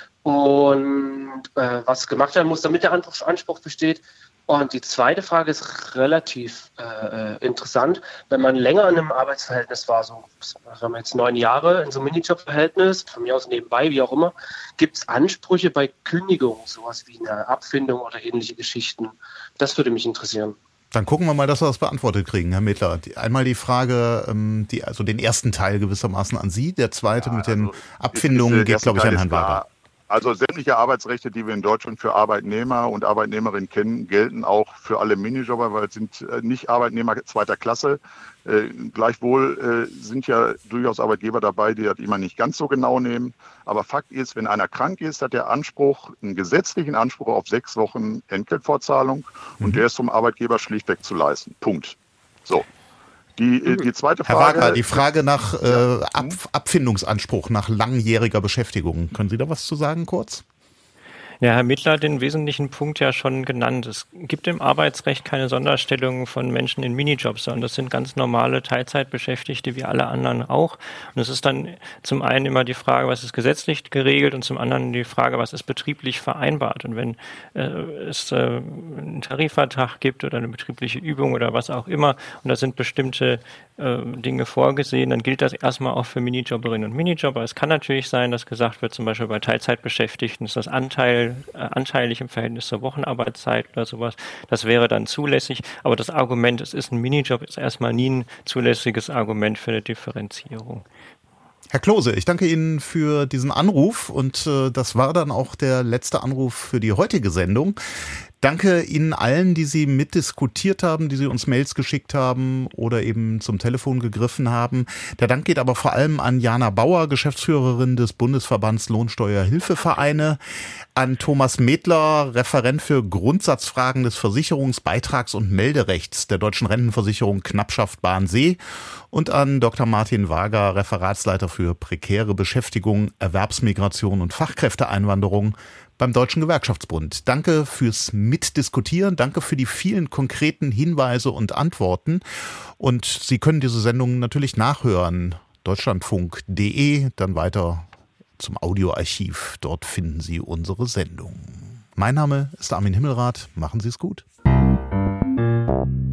und äh, was gemacht werden muss, damit der Anspruch besteht. Und die zweite Frage ist relativ äh, interessant. Wenn man länger in einem Arbeitsverhältnis war, so sagen wir jetzt neun Jahre in so einem Minijob-Verhältnis, von mir aus nebenbei, wie auch immer, gibt es Ansprüche bei Kündigung, sowas wie eine Abfindung oder ähnliche Geschichten? Das würde mich interessieren. Dann gucken wir mal, dass wir das beantwortet kriegen, Herr Medler. Einmal die Frage, die, also den ersten Teil gewissermaßen an Sie, der zweite ja, mit den also Abfindungen geht, glaube ich, an Herrn Wager. Also sämtliche Arbeitsrechte, die wir in Deutschland für Arbeitnehmer und Arbeitnehmerinnen kennen, gelten auch für alle Minijobber, weil es sind nicht Arbeitnehmer zweiter Klasse. Äh, gleichwohl äh, sind ja durchaus Arbeitgeber dabei, die das immer nicht ganz so genau nehmen. Aber Fakt ist, wenn einer krank ist, hat er Anspruch, einen gesetzlichen Anspruch auf sechs Wochen Entgeltfortzahlung und mhm. der ist vom Arbeitgeber schlichtweg zu leisten. Punkt. So. Die, die zweite Frage. Herr Wager, die Frage nach äh, Ab, Abfindungsanspruch, nach langjähriger Beschäftigung. Können Sie da was zu sagen kurz? Ja, Herr Medler hat den wesentlichen Punkt ja schon genannt. Es gibt im Arbeitsrecht keine Sonderstellung von Menschen in Minijobs, sondern das sind ganz normale Teilzeitbeschäftigte wie alle anderen auch. Und es ist dann zum einen immer die Frage, was ist gesetzlich geregelt und zum anderen die Frage, was ist betrieblich vereinbart. Und wenn äh, es äh, einen Tarifvertrag gibt oder eine betriebliche Übung oder was auch immer und da sind bestimmte äh, Dinge vorgesehen, dann gilt das erstmal auch für Minijobberinnen und Minijobber. Es kann natürlich sein, dass gesagt wird, zum Beispiel bei Teilzeitbeschäftigten ist das Anteil anteilig im Verhältnis zur Wochenarbeitszeit oder sowas. Das wäre dann zulässig. Aber das Argument, es ist ein Minijob, ist erstmal nie ein zulässiges Argument für eine Differenzierung. Herr Klose, ich danke Ihnen für diesen Anruf und äh, das war dann auch der letzte Anruf für die heutige Sendung. Danke Ihnen allen, die Sie mitdiskutiert haben, die Sie uns Mails geschickt haben oder eben zum Telefon gegriffen haben. Der Dank geht aber vor allem an Jana Bauer, Geschäftsführerin des Bundesverbands Lohnsteuerhilfevereine, an Thomas Medler, Referent für Grundsatzfragen des Versicherungsbeitrags- und Melderechts der Deutschen Rentenversicherung Knappschaft Barnsee und an Doktor Martin Wager, Referatsleiter für prekäre Beschäftigung, Erwerbsmigration und Fachkräfteeinwanderung beim Deutschen Gewerkschaftsbund. Danke fürs Mitdiskutieren, danke für die vielen konkreten Hinweise und Antworten. Und Sie können diese Sendung natürlich nachhören. deutschlandfunk punkt de, dann weiter zum Audioarchiv. Dort finden Sie unsere Sendung. Mein Name ist Armin Himmelrath. Machen Sie es gut.